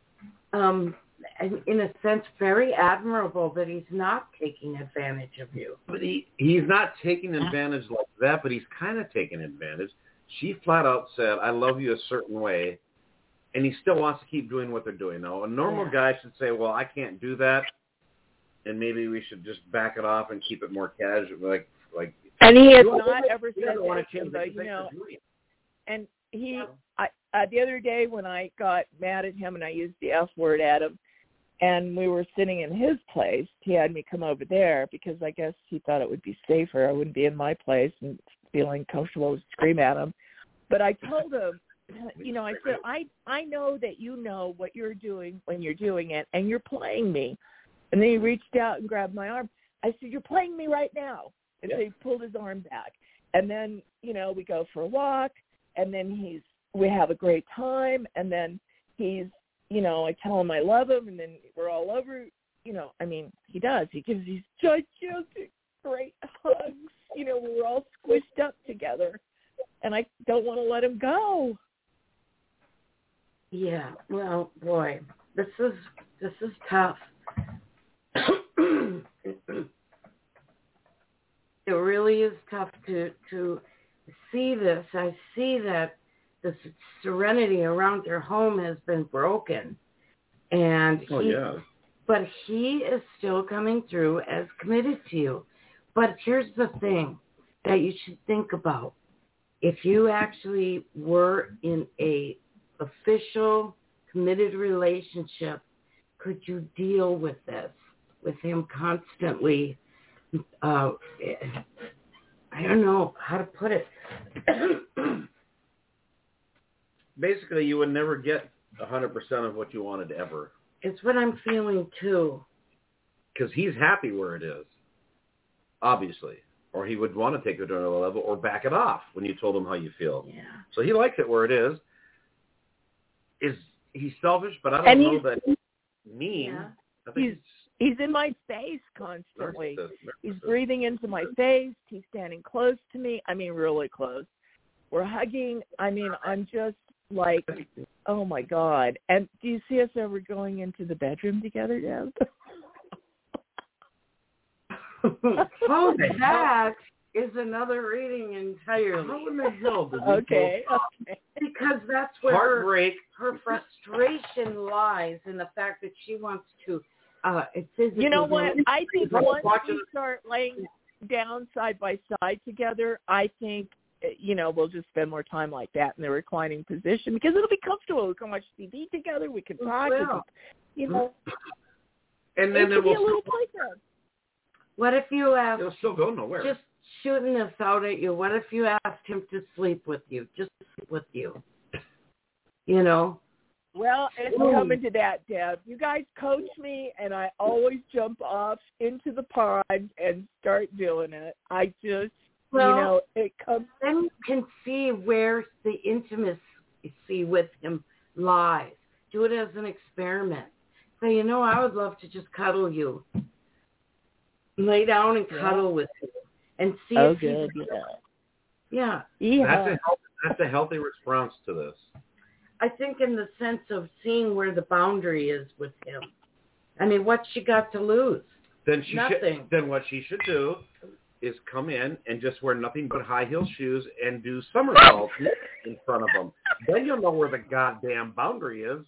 in a sense, very admirable that he's not taking advantage of you. But he's not taking advantage like that, but he's kind of taking advantage. She flat out said, I love you a certain way, and he still wants to keep doing what they're doing. Now, a normal guy should say, well, I can't do that, and maybe we should just back it off and keep it more casual. Like. And he has not ever said that, and he, the other day when I got mad at him and I used the F word at him, and we were sitting in his place, he had me come over there because I guess he thought it would be safer. I wouldn't be in my place and feeling comfortable to scream at him. But I told him, I said, I know that you know what you're doing when you're doing it, and you're playing me. And then he reached out and grabbed my arm. I said, you're playing me right now. And so he pulled his arm back. And then, we go for a walk, and then we have a great time, and then he's, I tell him I love him, and then we're all over, he does. He gives these gigantic, great hugs, we're all squished up together, and I don't want to let him go. Yeah, well, boy, this is tough. It really is tough to see this. I see that the serenity around your home has been broken, and but he is still coming through as committed to you. But here's the thing that you should think about: if you actually were in a official committed relationship, could you deal with this, with him constantly? I don't know how to put it. Basically, you would never get 100% of what you wanted ever. It's what I'm feeling, too. Because he's happy where it is, obviously. Or he would want to take it to another level or back it off when you told him how you feel. Yeah. So he likes it where it is. he's selfish, but I don't know that he's mean. Yeah. I think he's in my face constantly. He's breathing into my face. He's standing close to me. I mean, really close. We're hugging. I mean, I'm just like, oh my God. And do you see us ever going into the bedroom together, Deb? Oh, that is another reading entirely. How in the hell did okay. Because that's where heartbreak, her frustration lies in the fact that she wants to. It says you know what? I think once we start laying down side by side together, I think we'll just spend more time like that in the reclining position because it'll be comfortable. We can watch TV together. We can talk. And then it will be a little playground. What if you asked? It'll still go nowhere. Just shooting this out at you. What if you asked him to sleep with you? Just sleep with you. Well, it's coming to that, Deb. You guys coach me, and I always jump off into the pond and start doing it. I just, it comes. Then you can see where the intimacy with him lies. Do it as an experiment. Say, I would love to just cuddle you. Lay down and cuddle with you and see if good. Yeah. That's a healthy response to this. I think in the sense of seeing where the boundary is with him. I mean, what's she got to lose? Nothing. Then what she should do is come in and just wear nothing but high heel shoes and do somersaults in front of him. Then you'll know where the goddamn boundary is.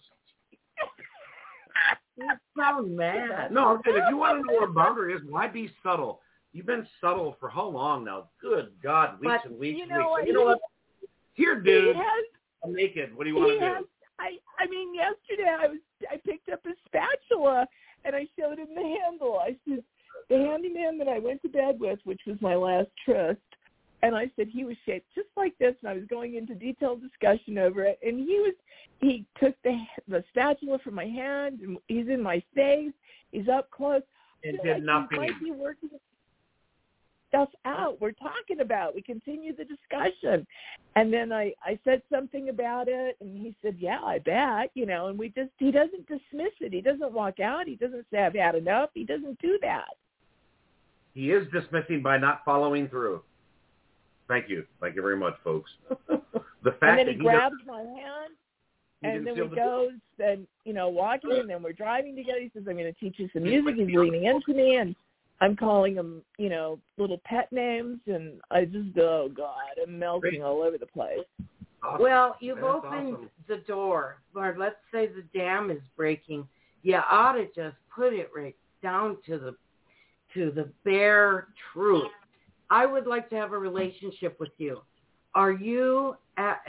You sound mad. No, I'm saying if you want to know where a boundary is, why be subtle? You've been subtle for how long now? Good God, weeks and weeks. You know what? Here, dude. I'm naked. What do you want to do? I mean, yesterday I picked up a spatula and I showed him the handle. I said, the handyman that I went to bed with, which was my last trust, and I said he was shaped just like this, and I was going into detailed discussion over it. And he took the spatula from my hand, and he's in my face. He's up close. And did nothing. He might be working stuff out. We're talking about. We continue the discussion, and then I said something about it, and he said, "Yeah, I bet," And he doesn't dismiss it. He doesn't walk out. He doesn't say, "I've had enough." He doesn't do that. He is dismissing by not following through. Thank you very much, folks. The fact and then that he grabs my hand, and then we go, walking, and then we're driving together. He says, "I'm going to teach you some music." He's leaning into me, and I'm calling him, little pet names, and I just, oh God, I'm melting all over the place. Awesome. Well, you've opened the door, Lord. Let's say the dam is breaking. You ought to just put it right down to the bare truth. I would like to have a relationship with you. Are you at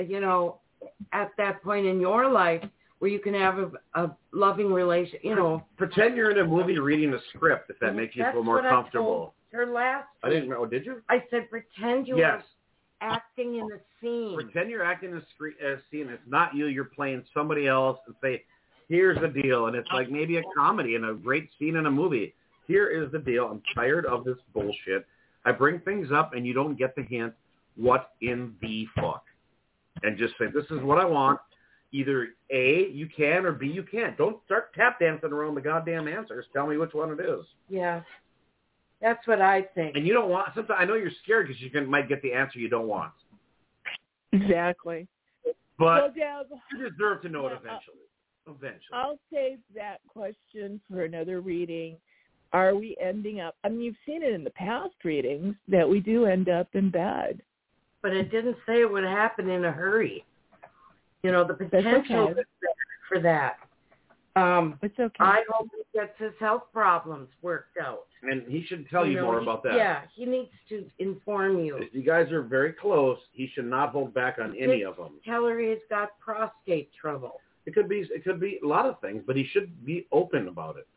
that point in your life where you can have a loving relation, Pretend you're in a movie reading a script, if that makes you feel more comfortable. Her last I didn't know. Did you? I said pretend you are acting in a scene. Pretend you're acting in a scene. It's not you. You're playing somebody else and say, here's the deal. And it's like maybe a comedy and a great scene in a movie. Here is the deal. I'm tired of this bullshit. I bring things up and you don't get the hint. What in the fuck? And just say, this is what I want. Either A, you can, or B, you can't. Don't start tap dancing around the goddamn answers. Tell me which one it is. Yeah. That's what I think. And you don't want, sometimes I know you're scared because you might get the answer you don't want. Exactly. But Deb, you deserve to know it eventually. I'll save that question for another reading. Are we ending up, you've seen it in the past readings that we do end up in bed. But it didn't say it would happen in a hurry. The potential for that. It's okay. I hope he gets his health problems worked out. And he should tell you more about that. Yeah, he needs to inform you. If you guys are very close, he should not hold back on any of them. Tell her he's got prostate trouble. It could be a lot of things, but he should be open about it.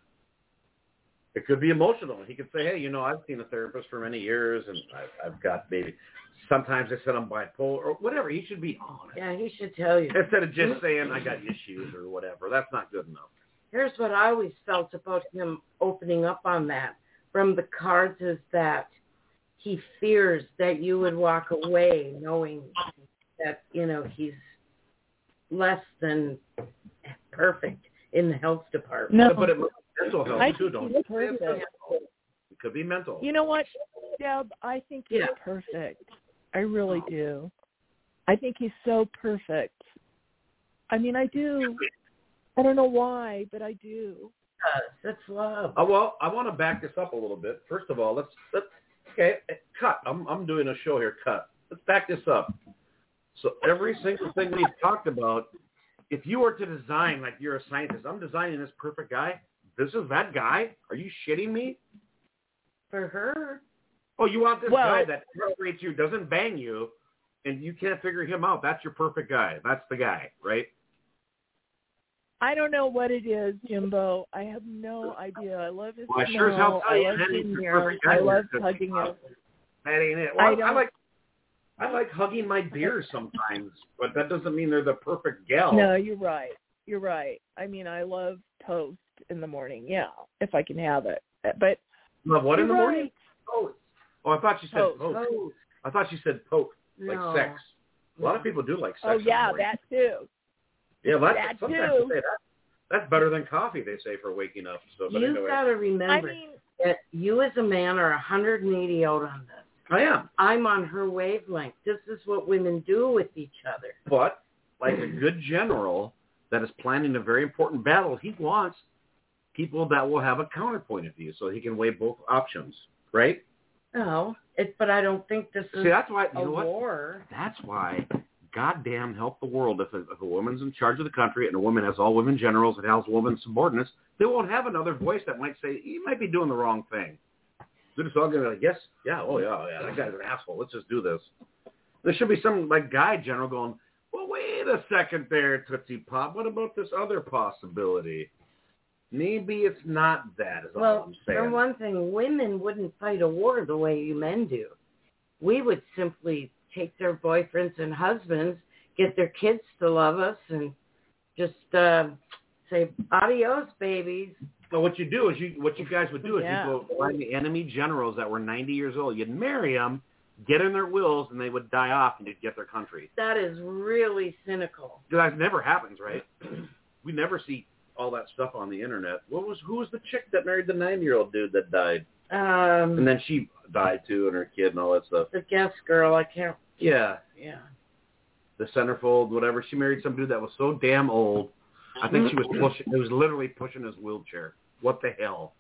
It could be emotional. He could say, hey, I've seen a therapist for many years, and I've got maybe sometimes they said I'm bipolar or whatever. He should be honest. Yeah, he should tell you. Instead of just saying I got issues or whatever. That's not good enough. Here's what I always felt about him opening up on that from the cards is that he fears that you would walk away knowing that, he's less than perfect in the health department. No, but it mental health too, don't you? Perfect. It could be mental. You know what, Deb? I think he's perfect. I really do. I think he's so perfect. I mean, I do. I don't know why, but I do. That's love. Well, I want to back this up a little bit. First of all, let's okay, cut. I'm doing a show here. Cut. Let's back this up. So every single thing we've talked about, if you were to design, like you're a scientist, I'm designing this perfect guy. This is that guy? Are you shitting me? For her. Oh, you want this guy that tolerates you, doesn't bang you, and you can't figure him out. That's your perfect guy. That's the guy, right? I don't know what it is, Jimbo. I have no idea. I love his smell. I sure as hell tell you, I love that ain't being the here. perfect guy. I love hugging him. That ain't it. Well, I like hugging my beers sometimes, but that doesn't mean they're the perfect gal. No, you're right. You're right. I mean, I love toast in the morning. Yeah, if I can have it. But love what in the morning? Toast. Oh, I thought you said poke. I thought you said poke, like sex. A lot of people do like sex. Oh, yeah, in the morning. that too. Yeah, that sometimes too. They say that's better than coffee, they say, for waking up. So, but You've anyway. got to remember that you as a man are 180 out on this. I am. I'm on her wavelength. This is what women do with each other. But, like a good general that is planning a very important battle, he wants people that will have a counterpoint of view so he can weigh both options, right? No, but I don't think this is that's why, a war. That's why, goddamn help the world, if a woman's in charge of the country and a woman has all women generals and has women subordinates, they won't have another voice that might say, you might be doing the wrong thing. They're just all going to be like, yes, yeah, that guy's an asshole. Let's just do this. There should be some guy general going, well, wait a second there, Tootsie Pop. What about this other possibility? Maybe it's not that, is all I'm saying. For one thing, women wouldn't fight a war the way you men do. We would simply take their boyfriends and husbands, get their kids to love us, and just say, adios, babies. So what you do is what you guys would do is you go find the enemy generals that were 90 years old. You'd marry them, get in their wills, and they would die off, and you'd get their country. That is really cynical. That never happens, right? We never see all that stuff on the internet. Who was the chick that married the 90-year-old dude that died? And then she died too, and her kid and all that stuff. The guest girl, I can't. Yeah. Yeah. The centerfold, whatever. She married some dude that was so damn old. I think she was pushing. It was literally pushing his wheelchair. What the hell?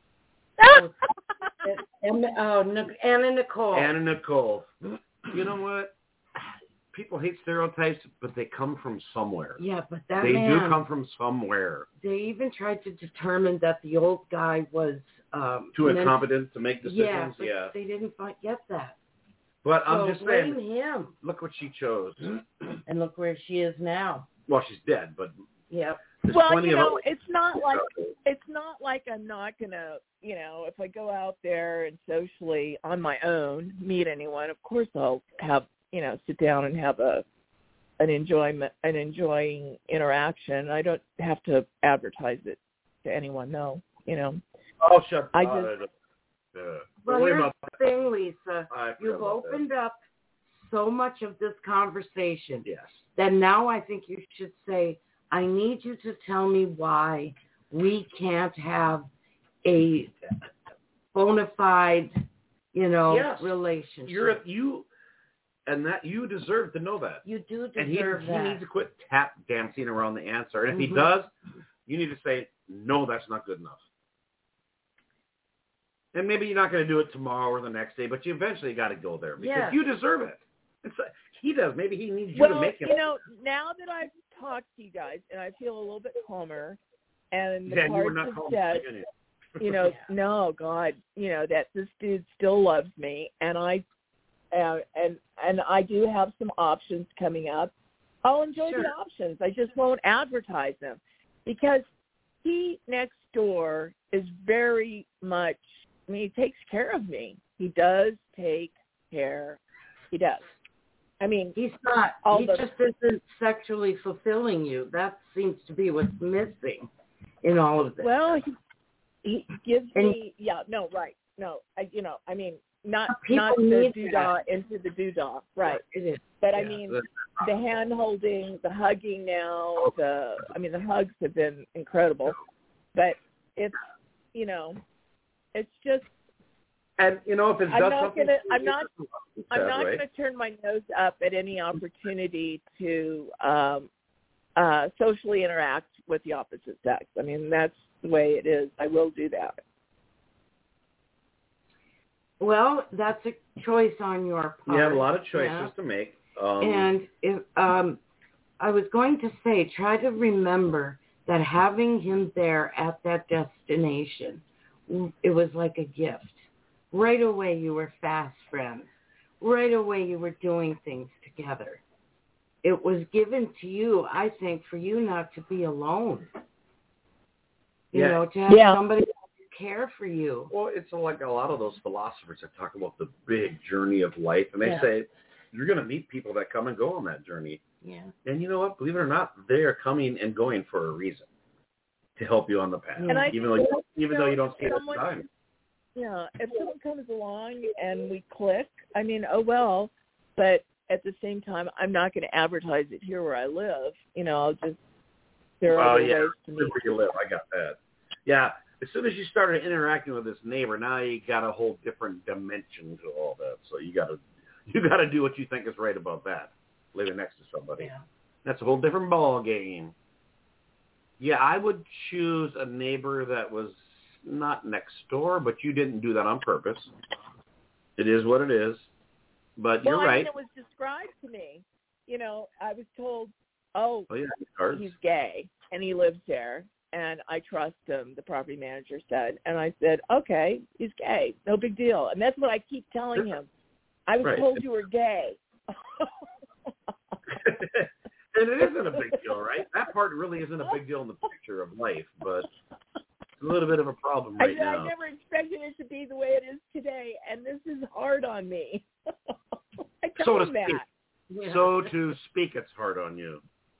Anna Nicole. Anna Nicole. You know what? People hate stereotypes, but they come from somewhere. Yeah, but they do come from somewhere. They even tried to determine that the old guy was too incompetent to make decisions. Yeah, but they didn't get that. But I'm just saying, blame him. Look what she chose, and look where she is now. Well, she's dead, but yeah. Well, it's not like I'm not gonna, if I go out there and socially on my own meet anyone, of course I'll have, sit down and have an enjoying interaction. I don't have to advertise it to anyone. No, Oh, shut up. Well, here's the thing, Lisa. You've opened up so much of this conversation. Yes. That now I think you should say, I need you to tell me why we can't have a bona fide, relationship. You deserve to know that. You do deserve and that. He needs to quit tap dancing around the answer. And if he does, you need to say, no, that's not good enough. And maybe you're not going to do it tomorrow or the next day, but you eventually got to go there because you deserve it. He does. Maybe he needs you to make him. Now that I've talked to you guys and I feel a little bit calmer, and the cards have said, no, God, that this dude still loves me, and I do have some options coming up. I'll enjoy the options. I just won't advertise them because he next door is very much. He takes care of me. He does take care. He does. I mean, he's not. He just isn't sexually fulfilling you. That seems to be what's missing in all of this. Well, he gives me. Yeah, no, right. I mean, not People the need doodah that. into the doodah, right? It is. But I mean, the hand holding, the hugging now, the hugs have been incredible. But it's, it's just. And if it's I'm not going to turn my nose up at any opportunity to socially interact with the opposite sex. I mean, that's the way it is. I will do that. Well, that's a choice on your part. You have a lot of choices to make. And if, I was going to say, try to remember that having him there at that destination, it was like a gift. Right away, you were fast friends. Right away, you were doing things together. It was given to you, I think, for you not to be alone. To have somebody care for you. Well, it's like a lot of those philosophers that talk about the big journey of life, and they say you're going to meet people that come and go on that journey. Yeah. And you know what? Believe it or not, they are coming and going for a reason, to help you on the path, even though you don't see it at the time. Yeah, if someone comes along and we click, I mean, oh well, but at the same time, I'm not going to advertise it here where I live. I'll just, there are other ways to meet. Where you live, I got that. Yeah. As soon as you started interacting with this neighbor, now you got a whole different dimension to all that. So you got to do what you think is right about that, living next to somebody. Yeah. That's a whole different ball game. Yeah, I would choose a neighbor that was not next door, but you didn't do that on purpose. It is what it is. But you're right. It was described to me. I was told, he's gay and he lives there. And I trust him, the property manager said. And I said, okay, he's gay. No big deal. And that's what I keep telling him. I was told you were gay. And it isn't a big deal, right? That part really isn't a big deal in the picture of life, but it's a little bit of a problem right now. I never expected it to be the way it is today, and this is hard on me. I tell him that. Yeah. So to speak, it's hard on you.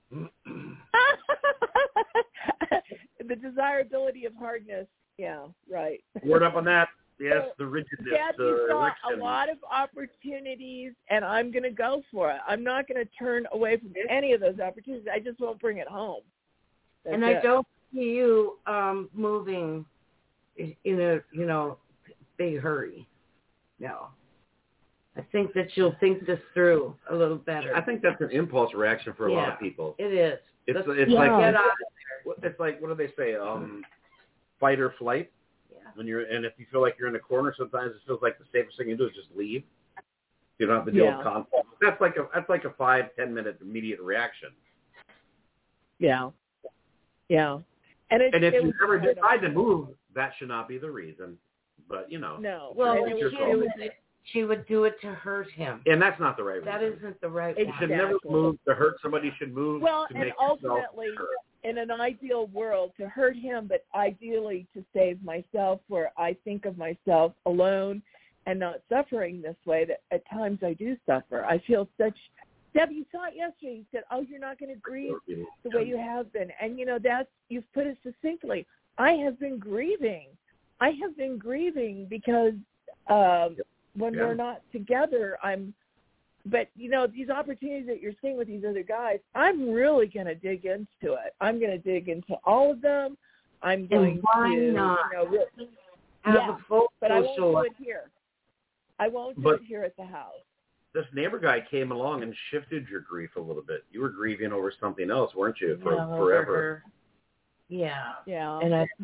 The desirability of hardness. Yeah, right. Word up on that. Yes, the rigidness. Daddy's got a lot of opportunities, and I'm going to go for it. I'm not going to turn away from any of those opportunities. I just won't bring it home. That's I don't see you moving in a big hurry. No. I think that you'll think this through a little better. I think that's an impulse reaction for a lot of people. It is. It's like get out of there. It's like, what do they say? Fight or flight. Yeah. And if you feel like you're in a corner, sometimes it feels like the safest thing you do is just leave. You don't have to deal with conflict. That's like a 5-10 minute immediate reaction. Yeah. Yeah. And if you ever decide to move, that should not be the reason. But No. Well, she would do it to hurt him. And that's not the right reason. That isn't the right one. You should never move to hurt somebody. You should move to make yourself ultimately, in an ideal world, to hurt him, but ideally to save myself, where I think of myself alone and not suffering this way, that at times I do suffer. I feel such... Deb, you saw it yesterday. You said, you're not going to grieve the way you have been. And, you've put it succinctly. I have been grieving. Because... when we're not together, but these opportunities that you're seeing with these other guys, I'm really going to dig into it. I'm going to dig into all of them. I'm going to, not? Have a full but I won't do it here. I won't do it here at the house. This neighbor guy came along and shifted your grief a little bit. You were grieving over something else, weren't you, forever? Yeah. Yeah. And I'm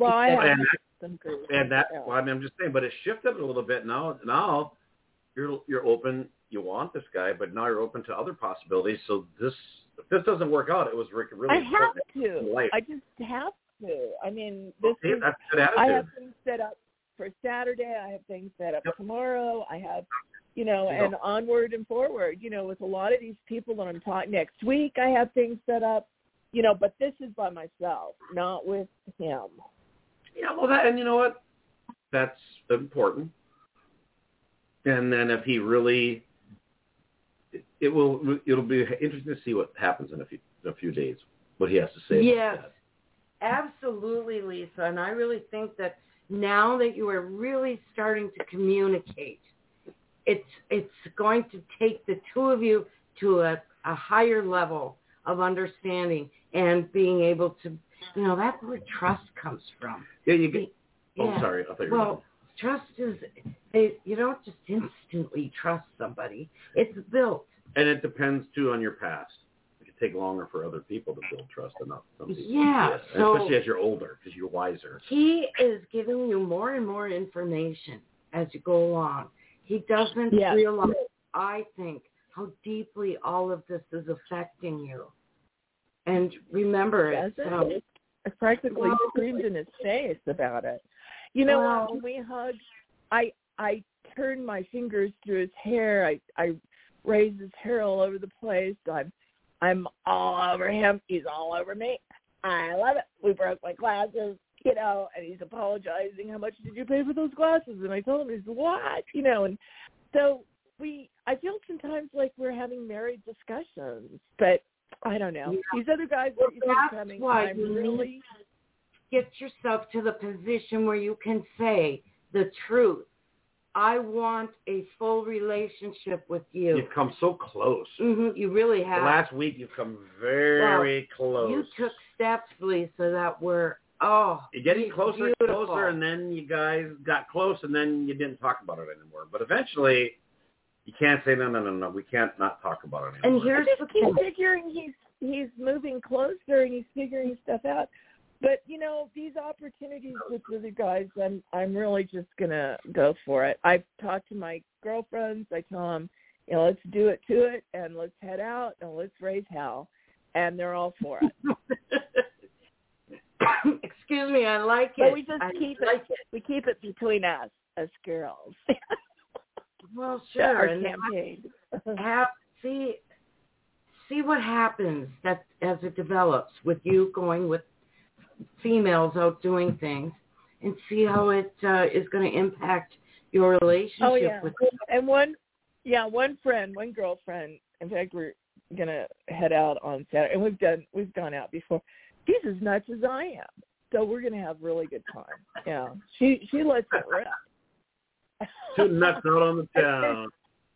just saying, but it shifted a little bit now. Now you're open. You want this guy, but now you're open to other possibilities. So if this doesn't work out, it was really I have to. Life. I just have to. I mean, that's good attitude. I have things set up for Saturday. I have things set up tomorrow. I have, and onward and forward. With a lot of these people that I'm talking next week, I have things set up. But this is by myself, not with him. Yeah, well, and you know what? That's important. And then if he really, it'll be interesting to see what happens in a few days, what he has to say. Yes, absolutely, Lisa. And I really think that now that you are really starting to communicate, it's going to take the two of you to a higher level of understanding and being able to, that's where trust comes from. Yeah, you get. Oh, sorry. I thought you were well, trust is, you don't just instantly trust somebody. It's built. And it depends, too, on your past. It can take longer for other people to build trust than some people. Yeah. So, especially as you're older, because you're wiser. He is giving you more and more information as you go along. He doesn't realize, I think, how deeply all of this is affecting you. And remember, I practically screamed in his face about it. When we hugged, I turned my fingers through his hair. I raised his hair all over the place. I'm all over him. He's all over me. I love it. We broke my glasses, and he's apologizing. How much did you pay for those glasses? And I told him, he's what? And so I feel sometimes like we're having married discussions, but I don't know. These other guys are coming. Why you really get yourself to the position where you can say the truth. I want a full relationship with you. You've come so close. Mm-hmm, you really have. The last week you've come very close. You took steps, Lisa, that were, you're getting closer and beautiful. closer, and then you guys got close, and then you didn't talk about it anymore. But eventually, you can't say, no, we can't not talk about it anymore. And here's I just keep figuring he's moving closer, and he's figuring stuff out. But, these opportunities with other guys, I'm really just going to go for it. I've talked to my girlfriends. I tell them, let's do it to it, and let's head out, and let's raise hell. And they're all for it. Excuse me, I like it. But we just we keep it between us as girls. Well, sure. Our campaign. See what happens that as it develops with you going with females out doing things, and see how it is going to impact your relationship with them. And one girlfriend, in fact, we're going to head out on Saturday, and we've gone out before. She's as nuts as I am, so we're going to have really good time. Yeah, she lets it rip. Two nuts out on the town.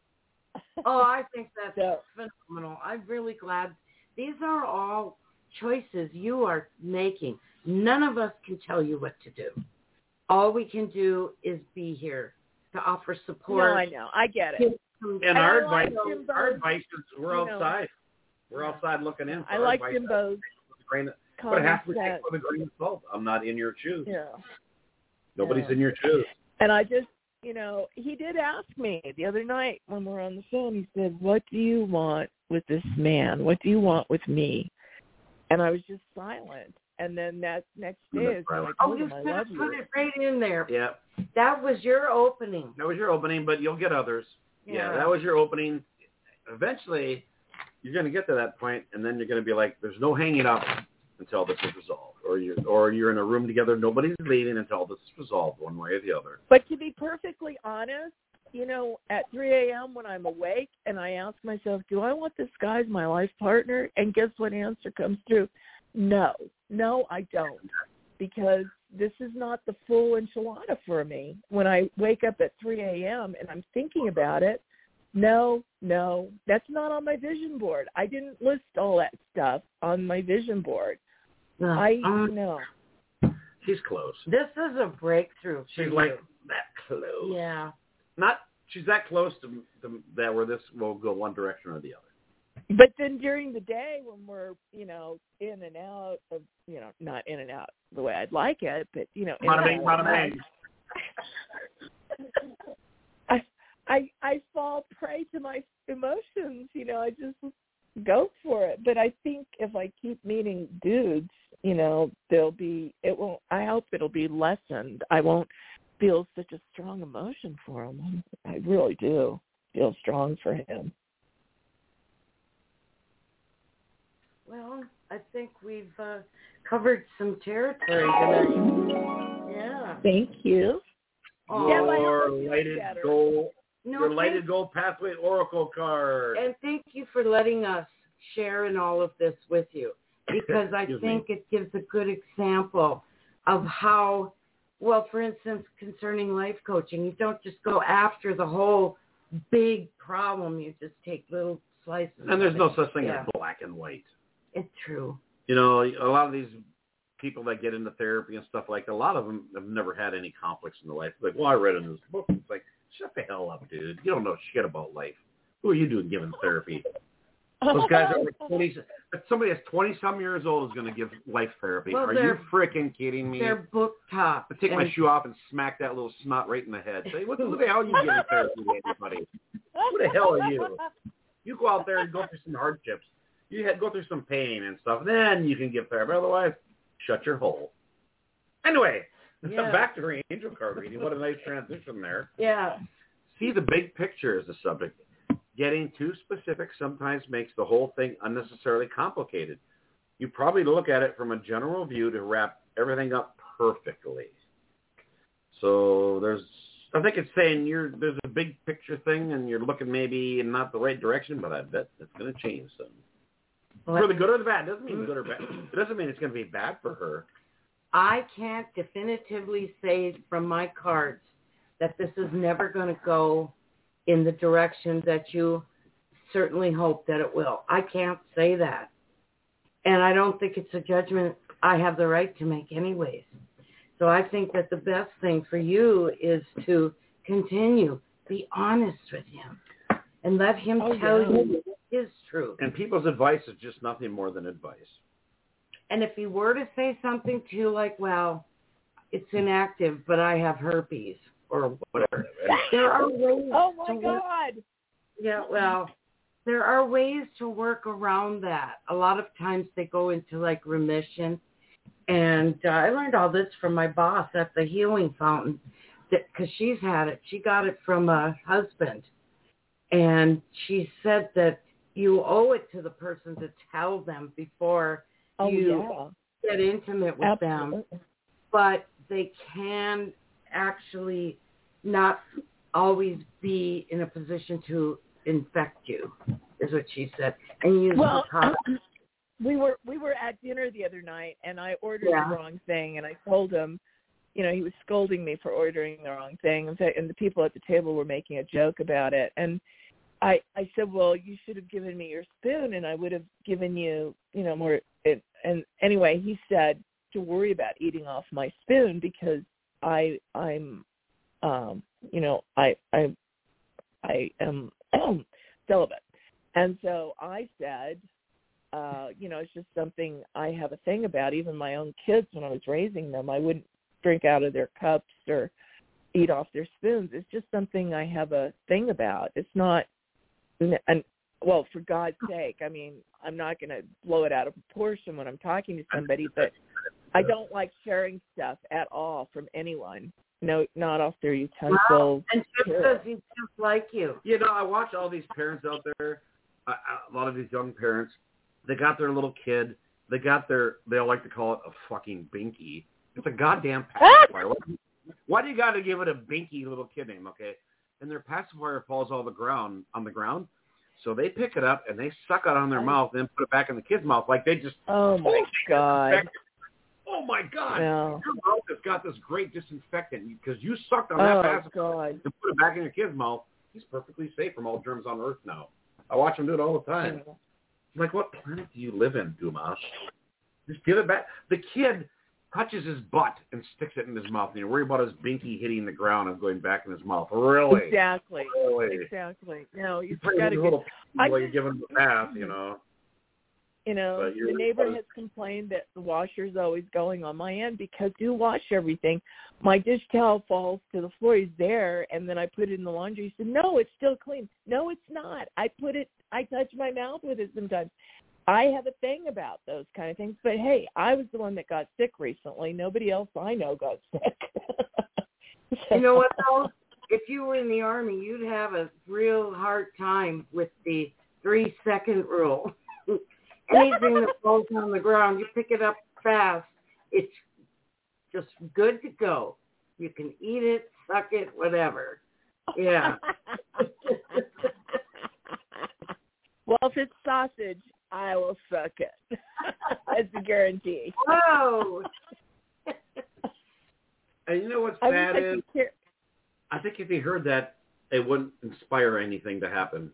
I think that's phenomenal. I'm really glad. These are all choices you are making. None of us can tell you what to do. All we can do is be here to offer support. No, I know. I get it. And our advice is we're outside. We're outside looking in. I like Jimbo's. But it has to be taken with a grain of salt. I'm not in your shoes. Yeah. Nobody's in your shoes. And I just, he did ask me the other night when we were on the phone. He said, "What do you want with this man? What do you want with me?" And I was just silent. And then that next day is when I told him I love you. Put it right in there. Yeah. That was your opening. That was your opening, but you'll get others. Yeah, that was your opening. Eventually, you're going to get to that point, and then you're going to be like, there's no hanging up until this is resolved. Or you're in a room together, nobody's leaving until this is resolved one way or the other. But to be perfectly honest, at 3 a.m. when I'm awake and I ask myself, do I want this guy as my life partner? And guess what answer comes through? No, I don't. Because this is not the full enchilada for me. When I wake up at 3 a.m. and I'm thinking about it, no, that's not on my vision board. I didn't list all that stuff on my vision board. I know. She's close. This is a breakthrough. She's like that close. Yeah. She's that close to that where this will go one direction or the other. But then during the day when we're, in and out of, not in and out the way I'd like it, but, bada bing. I fall prey to my emotions, I just go for it. But I think if I keep meeting dudes, I hope it'll be lessened. I won't feel such a strong emotion for him. I really do feel strong for him. Well, I think we've covered some territory tonight. Yeah. Thank you. Your lighted gold. Your lighted gold pathway oracle card. And thank you for letting us share in all of this with you, because I think it gives a good example of how well, for instance, concerning life coaching, you don't just go after the whole big problem. You just take little slices. And there's no such thing as black and white. It's true. You know, a lot of these people that get into therapy and stuff like that, a lot of them have never had any conflicts in their life. Like, well, I read in this book. It's like, shut the hell up, dude. You don't know shit about life. Who are you doing giving therapy? Those guys are like 20. Somebody that's 20-some years old is going to give life therapy. Well, are you freaking kidding me? They're book top. I take my shoe off and smack that little snot right in the head. Say, who the hell are you giving therapy to, anybody? Who the hell are you? You go out there and go through some hardships. You go through some pain and stuff. Then you can give therapy. Otherwise, shut your hole. Anyway, back to the angel card reading. What a nice transition there. Yeah. See the big picture is the subject. Getting too specific sometimes makes the whole thing unnecessarily complicated. You probably look at it from a general view to wrap everything up perfectly. So I think it's saying there's a big picture thing and you're looking maybe in not the right direction, but I bet it's going to change something. For the good or the bad. It doesn't mean good or bad. It doesn't mean it's going to be bad for her. I can't definitively say from my cards that this is never going to go in the direction that you certainly hope that it will. I can't say that. And I don't think it's a judgment I have the right to make anyways. So I think that the best thing for you is to continue. Be honest with him. And let him tell you his truth. And people's advice is just nothing more than advice. And if he were to say something to you like, well, it's inactive, but I have herpes, or whatever. There are ways. Oh my God! Yeah, well, there are ways to work around that. A lot of times they go into like remission, and I learned all this from my boss at the Healing Fountain, because she's had it. She got it from a husband, and she said that you owe it to the person to tell them before you get intimate with them, but they can actually not always be in a position to infect you, is what she said. And use we were at dinner the other night, and I ordered the wrong thing, and I told him, you know, he was scolding me for ordering the wrong thing, and the people at the table were making a joke about it, and I said, well, you should have given me your spoon, and I would have given you, you know, more. And anyway, he said to worry about eating off my spoon because I'm you know, I am celibate. And so I said, you know, it's just something I have a thing about. Even my own kids, when I was raising them, I wouldn't drink out of their cups or eat off their spoons. It's just something I have a thing about. It's not, and well, for God's sake, I mean, I'm not going to blow it out of proportion when I'm talking to somebody, but I don't like sharing stuff at all from anyone. No, not off their utensils. Wow. And just because he's just like you. You know, I watch all these parents out there, a lot of these young parents, they got their little kid, they like to call it a fucking binky. It's a goddamn pacifier. Why do you got to give it a binky little kid name, okay? And their pacifier falls on the ground, so they pick it up and they suck it on their mouth and then put it back in the kid's mouth like they just... Oh, my God. Oh, my God. Yeah. Your mouth has got this great disinfectant because you sucked on that pacifier and put it back in your kid's mouth. He's perfectly safe from all germs on Earth now. I watch him do it all the time. Like, what planet do you live in, Dumas? Just give it back. The kid touches his butt and sticks it in his mouth, and you worry about his binky hitting the ground and going back in his mouth. Really? Exactly. Really? Exactly. No, you've you got to get... While you're giving him a bath, you know. You know, the neighbor has complained that the washer's always going on my end because you wash everything. My dish towel falls to the floor. He's there, and then I put it in the laundry. He said, no, it's still clean. No, it's not. I touch my mouth with it sometimes. I have a thing about those kind of things. But, hey, I was the one that got sick recently. Nobody else I know got sick. You know what, though? If you were in the Army, you'd have a real hard time with the 3-second rule. Anything that falls on the ground, you pick it up fast. It's just good to go. You can eat it, suck it, whatever. Yeah. Well, if it's sausage, I will suck it. That's a guarantee. Whoa. And you know what's sad is, I think if he heard that, it wouldn't inspire anything to happen.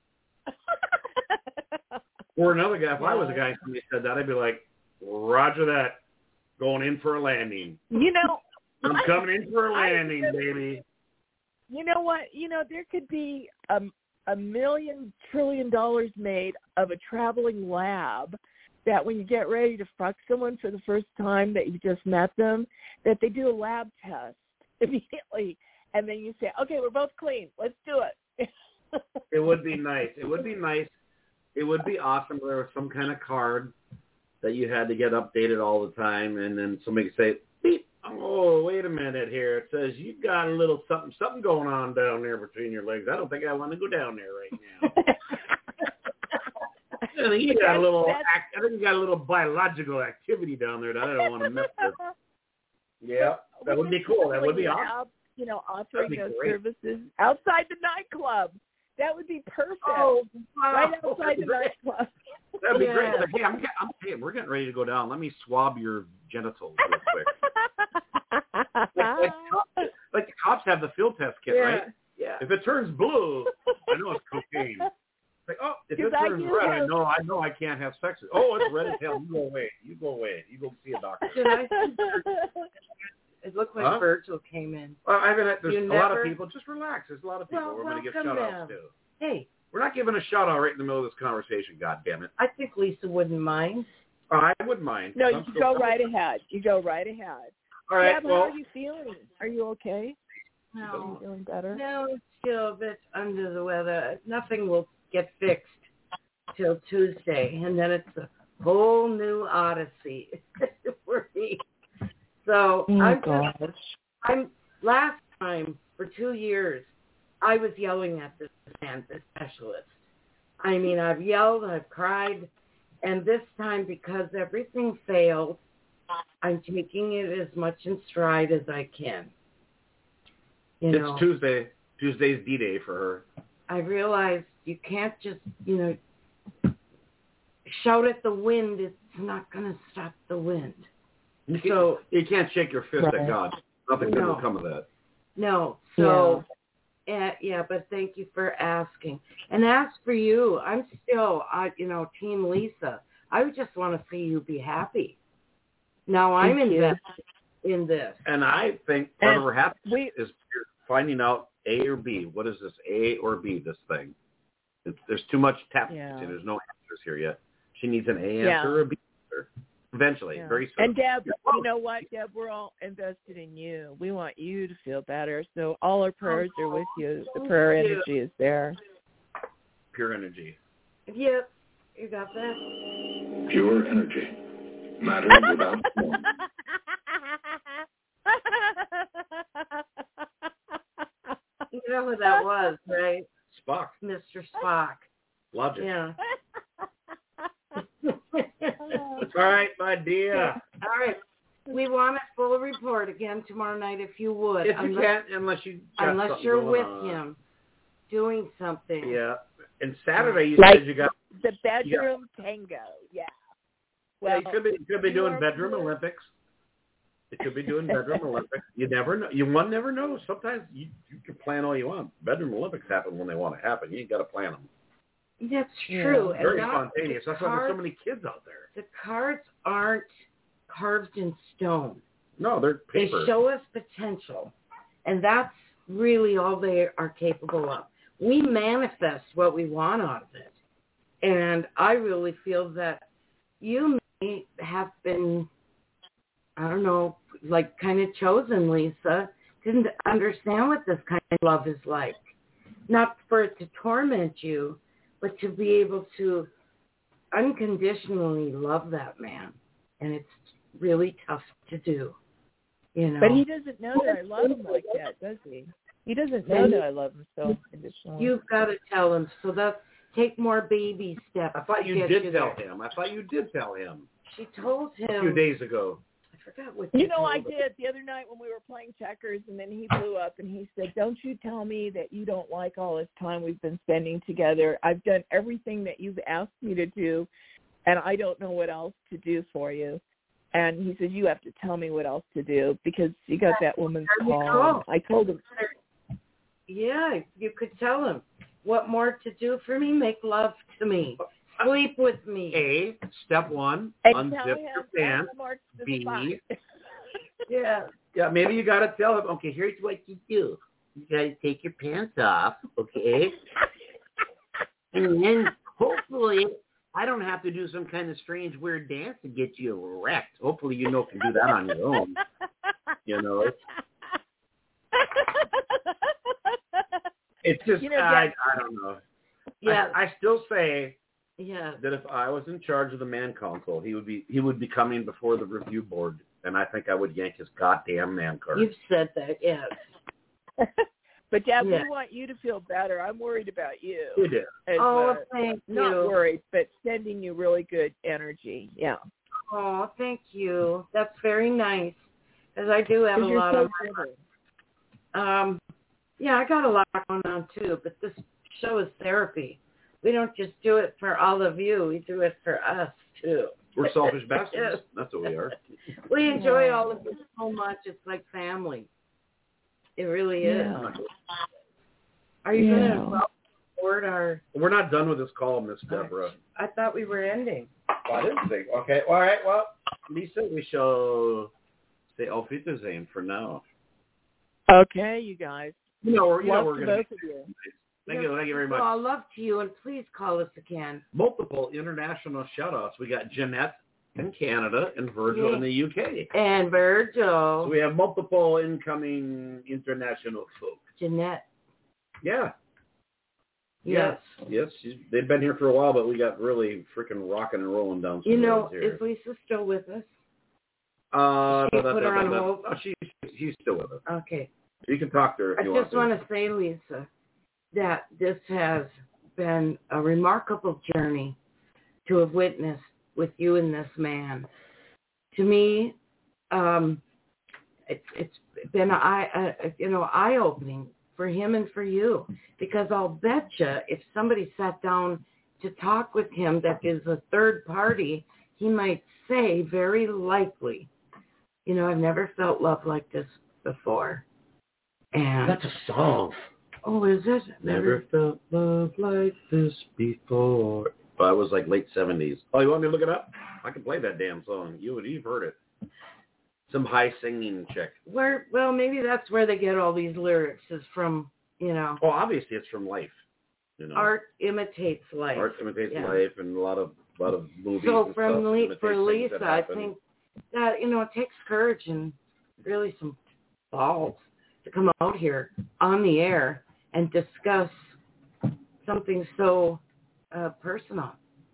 Or another guy, if I was a guy and somebody said that, I'd be like, Roger that. Going in for a landing. You know, I'm coming in for a landing, baby. You know what? You know, there could be $1 million trillion made of a traveling lab that when you get ready to fuck someone for the first time that you just met them, that they do a lab test immediately, and then you say, okay, we're both clean. Let's do it. It would be nice. It would be nice. It would be awesome if there was some kind of card that you had to get updated all the time, and then somebody could say, beep, oh, wait a minute here. It says you got a little something going on down there between your legs. I don't think I want to go down there right now. I think you got a little biological activity down there that I don't want to mess with. Yeah, that would be cool. That would be awesome. You know, offering those services outside the nightclub. That would be perfect. Oh, wow. Right outside the nightclub. That'd be great. Like, hey, we're getting ready to go down. Let me swab your genitals real quick. like the cops have the field test kit, right? Yeah. If it turns blue, I know it's cocaine. Like, oh, if it turns red, I know I can't have sex. Oh, it's red as hell. You go away. You go see a doctor. It looked like Virgil came in. Well, I mean, there's a lot of people. Just relax. There's a lot of people we're going to give shout-outs to. Hey. We're not giving a shout-out right in the middle of this conversation, goddammit. I think Lisa wouldn't mind. I wouldn't mind. No, you go right ahead. You go right ahead. All right, Deb, how are you feeling? Are you okay? No. Are you feeling better? No, still a bit under the weather. Nothing will get fixed till Tuesday, and then it's a whole new odyssey for me. So I'm last time for 2 years, I was yelling at this man, this specialist. I mean, I've yelled, I've cried, and this time because everything failed, I'm taking it as much in stride as I can. It's Tuesday. Tuesday's D-Day for her. I realized you can't just, shout at the wind. It's not going to stop the wind. So you can't shake your fist at God. Nothing good will come of that. No. So, but thank you for asking. And as for you, I'm still, Team Lisa. I would just want to see you be happy. Now I'm invested in this. And I think whatever happens is finding out A or B. What is this, A or B, this thing? There's too much tapping. There's no answers here yet. She needs an A answer or a B answer. Eventually, very soon. And Deb, you know what, Deb? We're all invested in you. We want you to feel better. So all our prayers are with you. The prayer energy is there. Pure energy. Yep, you got that. Pure energy. Matter without form. You know who that was, right? Spock. Mr. Spock. Logic. Yeah. All right, my dear. All right. We want a full report again tomorrow night if you would. If you can't, unless you're with him doing something. Yeah. And Saturday you said you got the bedroom tango. Yeah. Well, you could be doing bedroom Olympics. It could be doing bedroom Olympics. You never know. One never knows. Sometimes you can plan all you want. Bedroom Olympics happen when they want to happen. You ain't got to plan them. That's true. Yeah. Very spontaneous. That's why there's so many kids out there. The cards aren't carved in stone. No, they're paper. They show us potential. And that's really all they are capable of. We manifest what we want out of it. And I really feel that you may have been, I don't know, like kind of chosen, Lisa, to understand what this kind of love is like. Not for it to torment you, but to be able to unconditionally love that man. And it's really tough to do, But he doesn't know that I love him like that, does he? He doesn't know that I love him so unconditionally. You've got to tell him. So take more baby steps. I thought you did tell him. She told him. A few days ago. I forgot what I did the other night when we were playing checkers, and then he blew up and he said, don't you tell me that you don't like all this time we've been spending together. I've done everything that you've asked me to do, and I don't know what else to do for you. And he says, you have to tell me what else to do because you got that woman's call. Cool. I told him. Yeah, you could tell him. What more to do for me? Make love to me. Sleep with me. A, step one, And unzip tell your him pants. B, yeah, maybe you got to tell him, okay, here's what you do. You got to take your pants off, okay? And then hopefully I don't have to do some kind of strange, weird dance to get you erect. Hopefully you can do that on your own. It's just, I don't know. Yeah. I still say that if I was in charge of the man council, he would be coming before the review board, and I think I would yank his goddamn man card. You've said that, yes. But, Deb, we want you to feel better. I'm worried about you. You do. Thank you. Not worried, but sending you really good energy. Yeah. Oh, thank you. That's very nice, because I do have a lot of... Yeah, I got a lot going on, too, but this show is therapy. We don't just do it for all of you. We do it for us, too. We're selfish bastards. That's what we are. We enjoy all of this so much. It's like family. It really is. Yeah. Are you going to record our... We're not done with this call, Miss Deborah. I thought we were ending. Well, I didn't think. Okay. All right. Well, Lisa, we shall say Auf Wiedersehen for now. Okay, you guys. We're going to... both of you. Thank you very much. Well, love to you, and please call us again. Multiple international shout-outs. We got Jeanette in Canada and Virgil in the UK. And Virgil. So we have multiple incoming international folk. Jeanette. Yeah. Yes. They've been here for a while, but we got really freaking rocking and rolling down some roads here. Is Lisa still with us? Put her on hold? Oh, she's still with us. Okay. You can talk to her if you want to. I just want to say, Lisa, that this has been a remarkable journey to have witnessed with you and this man. To me, it's been eye-opening for him and for you, because I'll betcha if somebody sat down to talk with him that is a third party, he might say very likely, I've never felt love like this before. And that's a song. Oh, is it? Never felt love like this before. Well, I was like late 70s. Oh, you want me to look it up? I can play that damn song. You've heard it. Some high singing chick. Well, maybe that's where they get all these lyrics, is from, Well, obviously it's from life. Art imitates life. Art imitates life, and a lot of movies. So and for Lisa, I happen. think that it takes courage and really some balls to come out here on the air and discuss something so personal.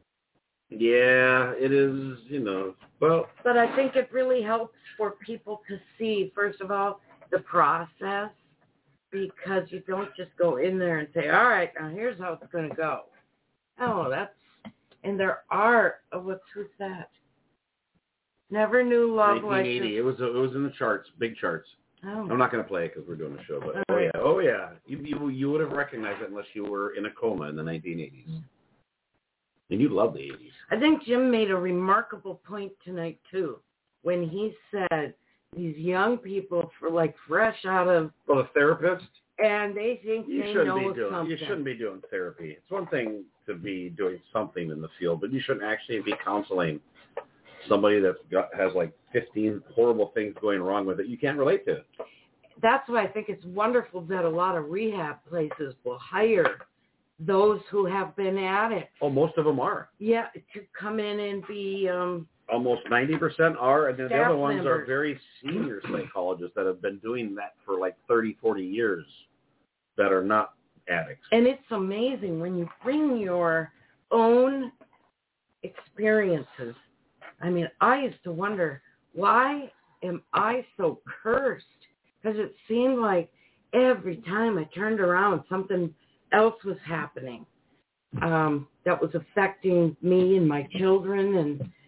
Yeah, it is, well. But I think it really helps for people to see, first of all, the process, because you don't just go in there and say, all right, now here's how it's going to go. Oh, and there are, who's that? Never knew love like this. 1980. It was in the charts, big charts. Oh. I'm not going to play it because we're doing a show, but oh yeah. You would have recognized it unless you were in a coma in the 1980s. Mm. And you love the 80s. I think Jim made a remarkable point tonight too, when he said these young people fresh out of a therapist, and they think they know something. You shouldn't be doing therapy. It's one thing to be doing something in the field, but you shouldn't actually be counseling somebody that has 15 horrible things going wrong with it you can't relate to. That's why I think it's wonderful that a lot of rehab places will hire those who have been at it. Oh, most of them are. Yeah, to come in and be... almost 90% are, and then the other ones members. are very senior psychologists that have been doing that for 30, 40 years that are not addicts. And it's amazing when you bring your own experiences. I mean, I used to wonder, why am I so cursed? Because it seemed like every time I turned around, something else was happening that was affecting me and my children,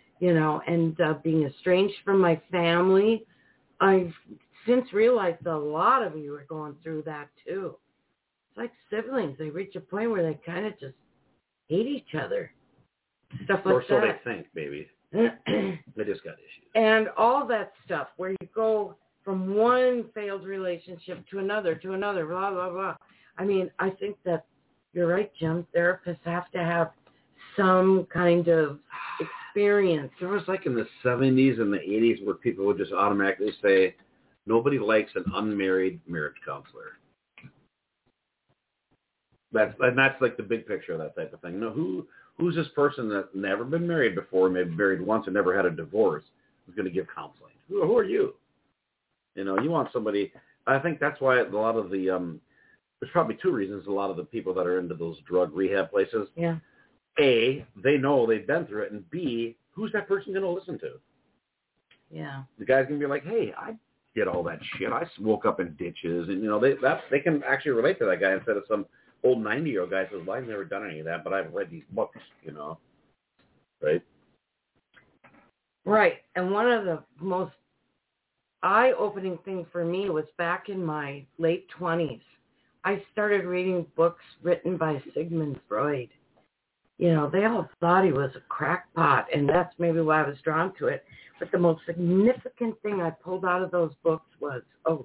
and being estranged from my family. I've since realized a lot of you are going through that too. It's like siblings. They reach a point where they kind of just hate each other. stuff like or so that. they think, maybe. They just got issues. And all that stuff where you go from one failed relationship to another, blah, blah, blah. I mean, I think that you're right, Jim. Therapists have to have some kind of experience. There was like in the 70s and the 80s where people would just automatically say, nobody likes an unmarried marriage counselor. That's like the big picture of that type of thing. No, who's this person that's never been married before, maybe married once and never had a divorce, who's going to give counseling? Who are you? You know, you want somebody. I think that's why a lot of the there's probably two reasons. A lot of the people that are into those drug rehab places. Yeah. A, they know they've been through it, and B, who's that person going to listen to? Yeah. The guy's going to be like, hey, I did all that shit. I woke up in ditches, and you know they can actually relate to that guy instead of some old 90-year-old guy says, well, I've never done any of that, but I've read these books, you know, right? Right. And one of the most eye-opening things for me was back in my late 20s. I started reading books written by Sigmund Freud. You know, they all thought he was a crackpot, and that's maybe why I was drawn to it. But the most significant thing I pulled out of those books was,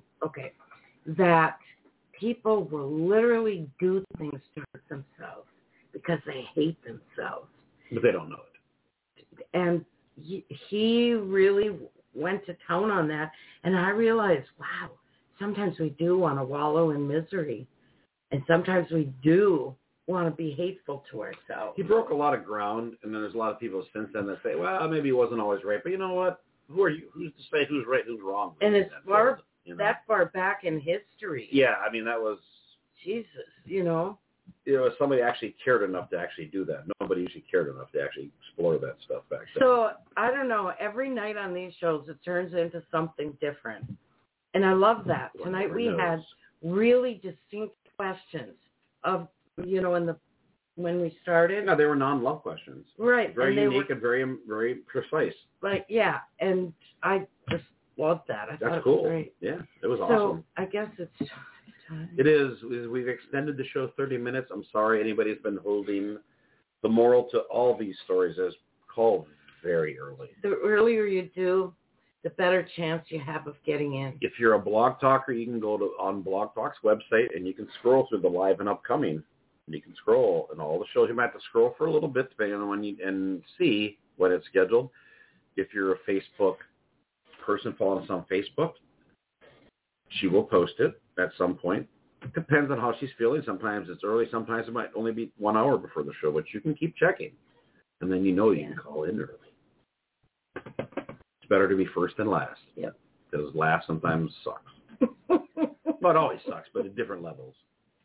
that people will literally do things to hurt themselves because they hate themselves. But they don't know it. And he really went to town on that. And I realized, wow, sometimes we do want to wallow in misery. And sometimes we do want to be hateful to ourselves. He broke a lot of ground, and then there's a lot of people since then that say, well, maybe he wasn't always right. But you know what? Who are you? Who's to say who's right, who's wrong? And it's that far back in history. Yeah, I mean, that was... Jesus, you know. You know, somebody actually cared enough to actually do that. Nobody usually cared enough to actually explore that stuff back then. So, I don't know. Every night on these shows, it turns into something different. And I love that. Tonight we had really distinct questions of, you know, when we started. No, they were non-love questions. Right. Very unique and very, very precise. Like, yeah. And I just loved that. I thought it was great. Yeah, it was awesome. So, I guess it's time. It is. We've extended the show 30 minutes. I'm sorry anybody's been holding. The moral to all these stories is call very early. The earlier you do, the better chance you have of getting in. If you're a blog talker, you can go on Blog Talk's website and you can scroll through the live and upcoming. And you can scroll and all the shows. You might have to scroll for a little bit depending on when and see when it's scheduled. If you're a Facebook person following us on Facebook, she will post it at some point. It depends on how she's feeling. Sometimes it's early. Sometimes it might only be 1 hour before the show, but you can keep checking. And then you can call in early. It's better to be first than last. Yep. Because last sometimes sucks. Not always sucks, but at different levels.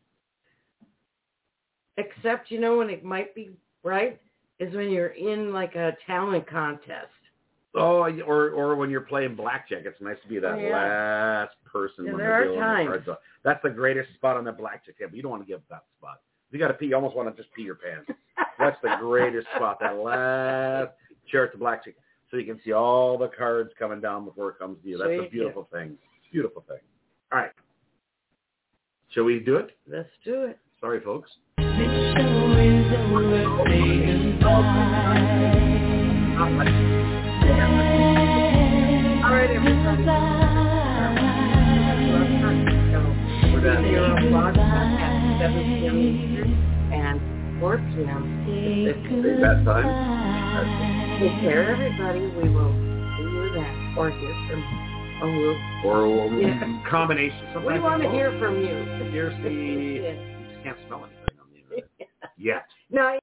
Except, you know, when it might be right is when you're in like a talent contest. Oh, or when you're playing blackjack, it's nice to be that last person. Yeah, when there are times. That's the greatest spot on the blackjack table. You don't want to give that spot. If you got to pee, you almost want to just pee your pants. That's the greatest spot, that last chair at the blackjack, so you can see all the cards coming down before it comes to you. That's a beautiful thing. Beautiful thing. All right. Shall we do it? Let's do it. Sorry, folks. This show is over. Say goodbye. All right, everybody. We're going to be on Blog Talk at 7 p.m. Eastern and 4 p.m. Pacific. That time. Take care, everybody. We will see you then, or hear from you. Or combination. We want to hear from you. Here's the... You just can't smell anything on the internet. Yet. No.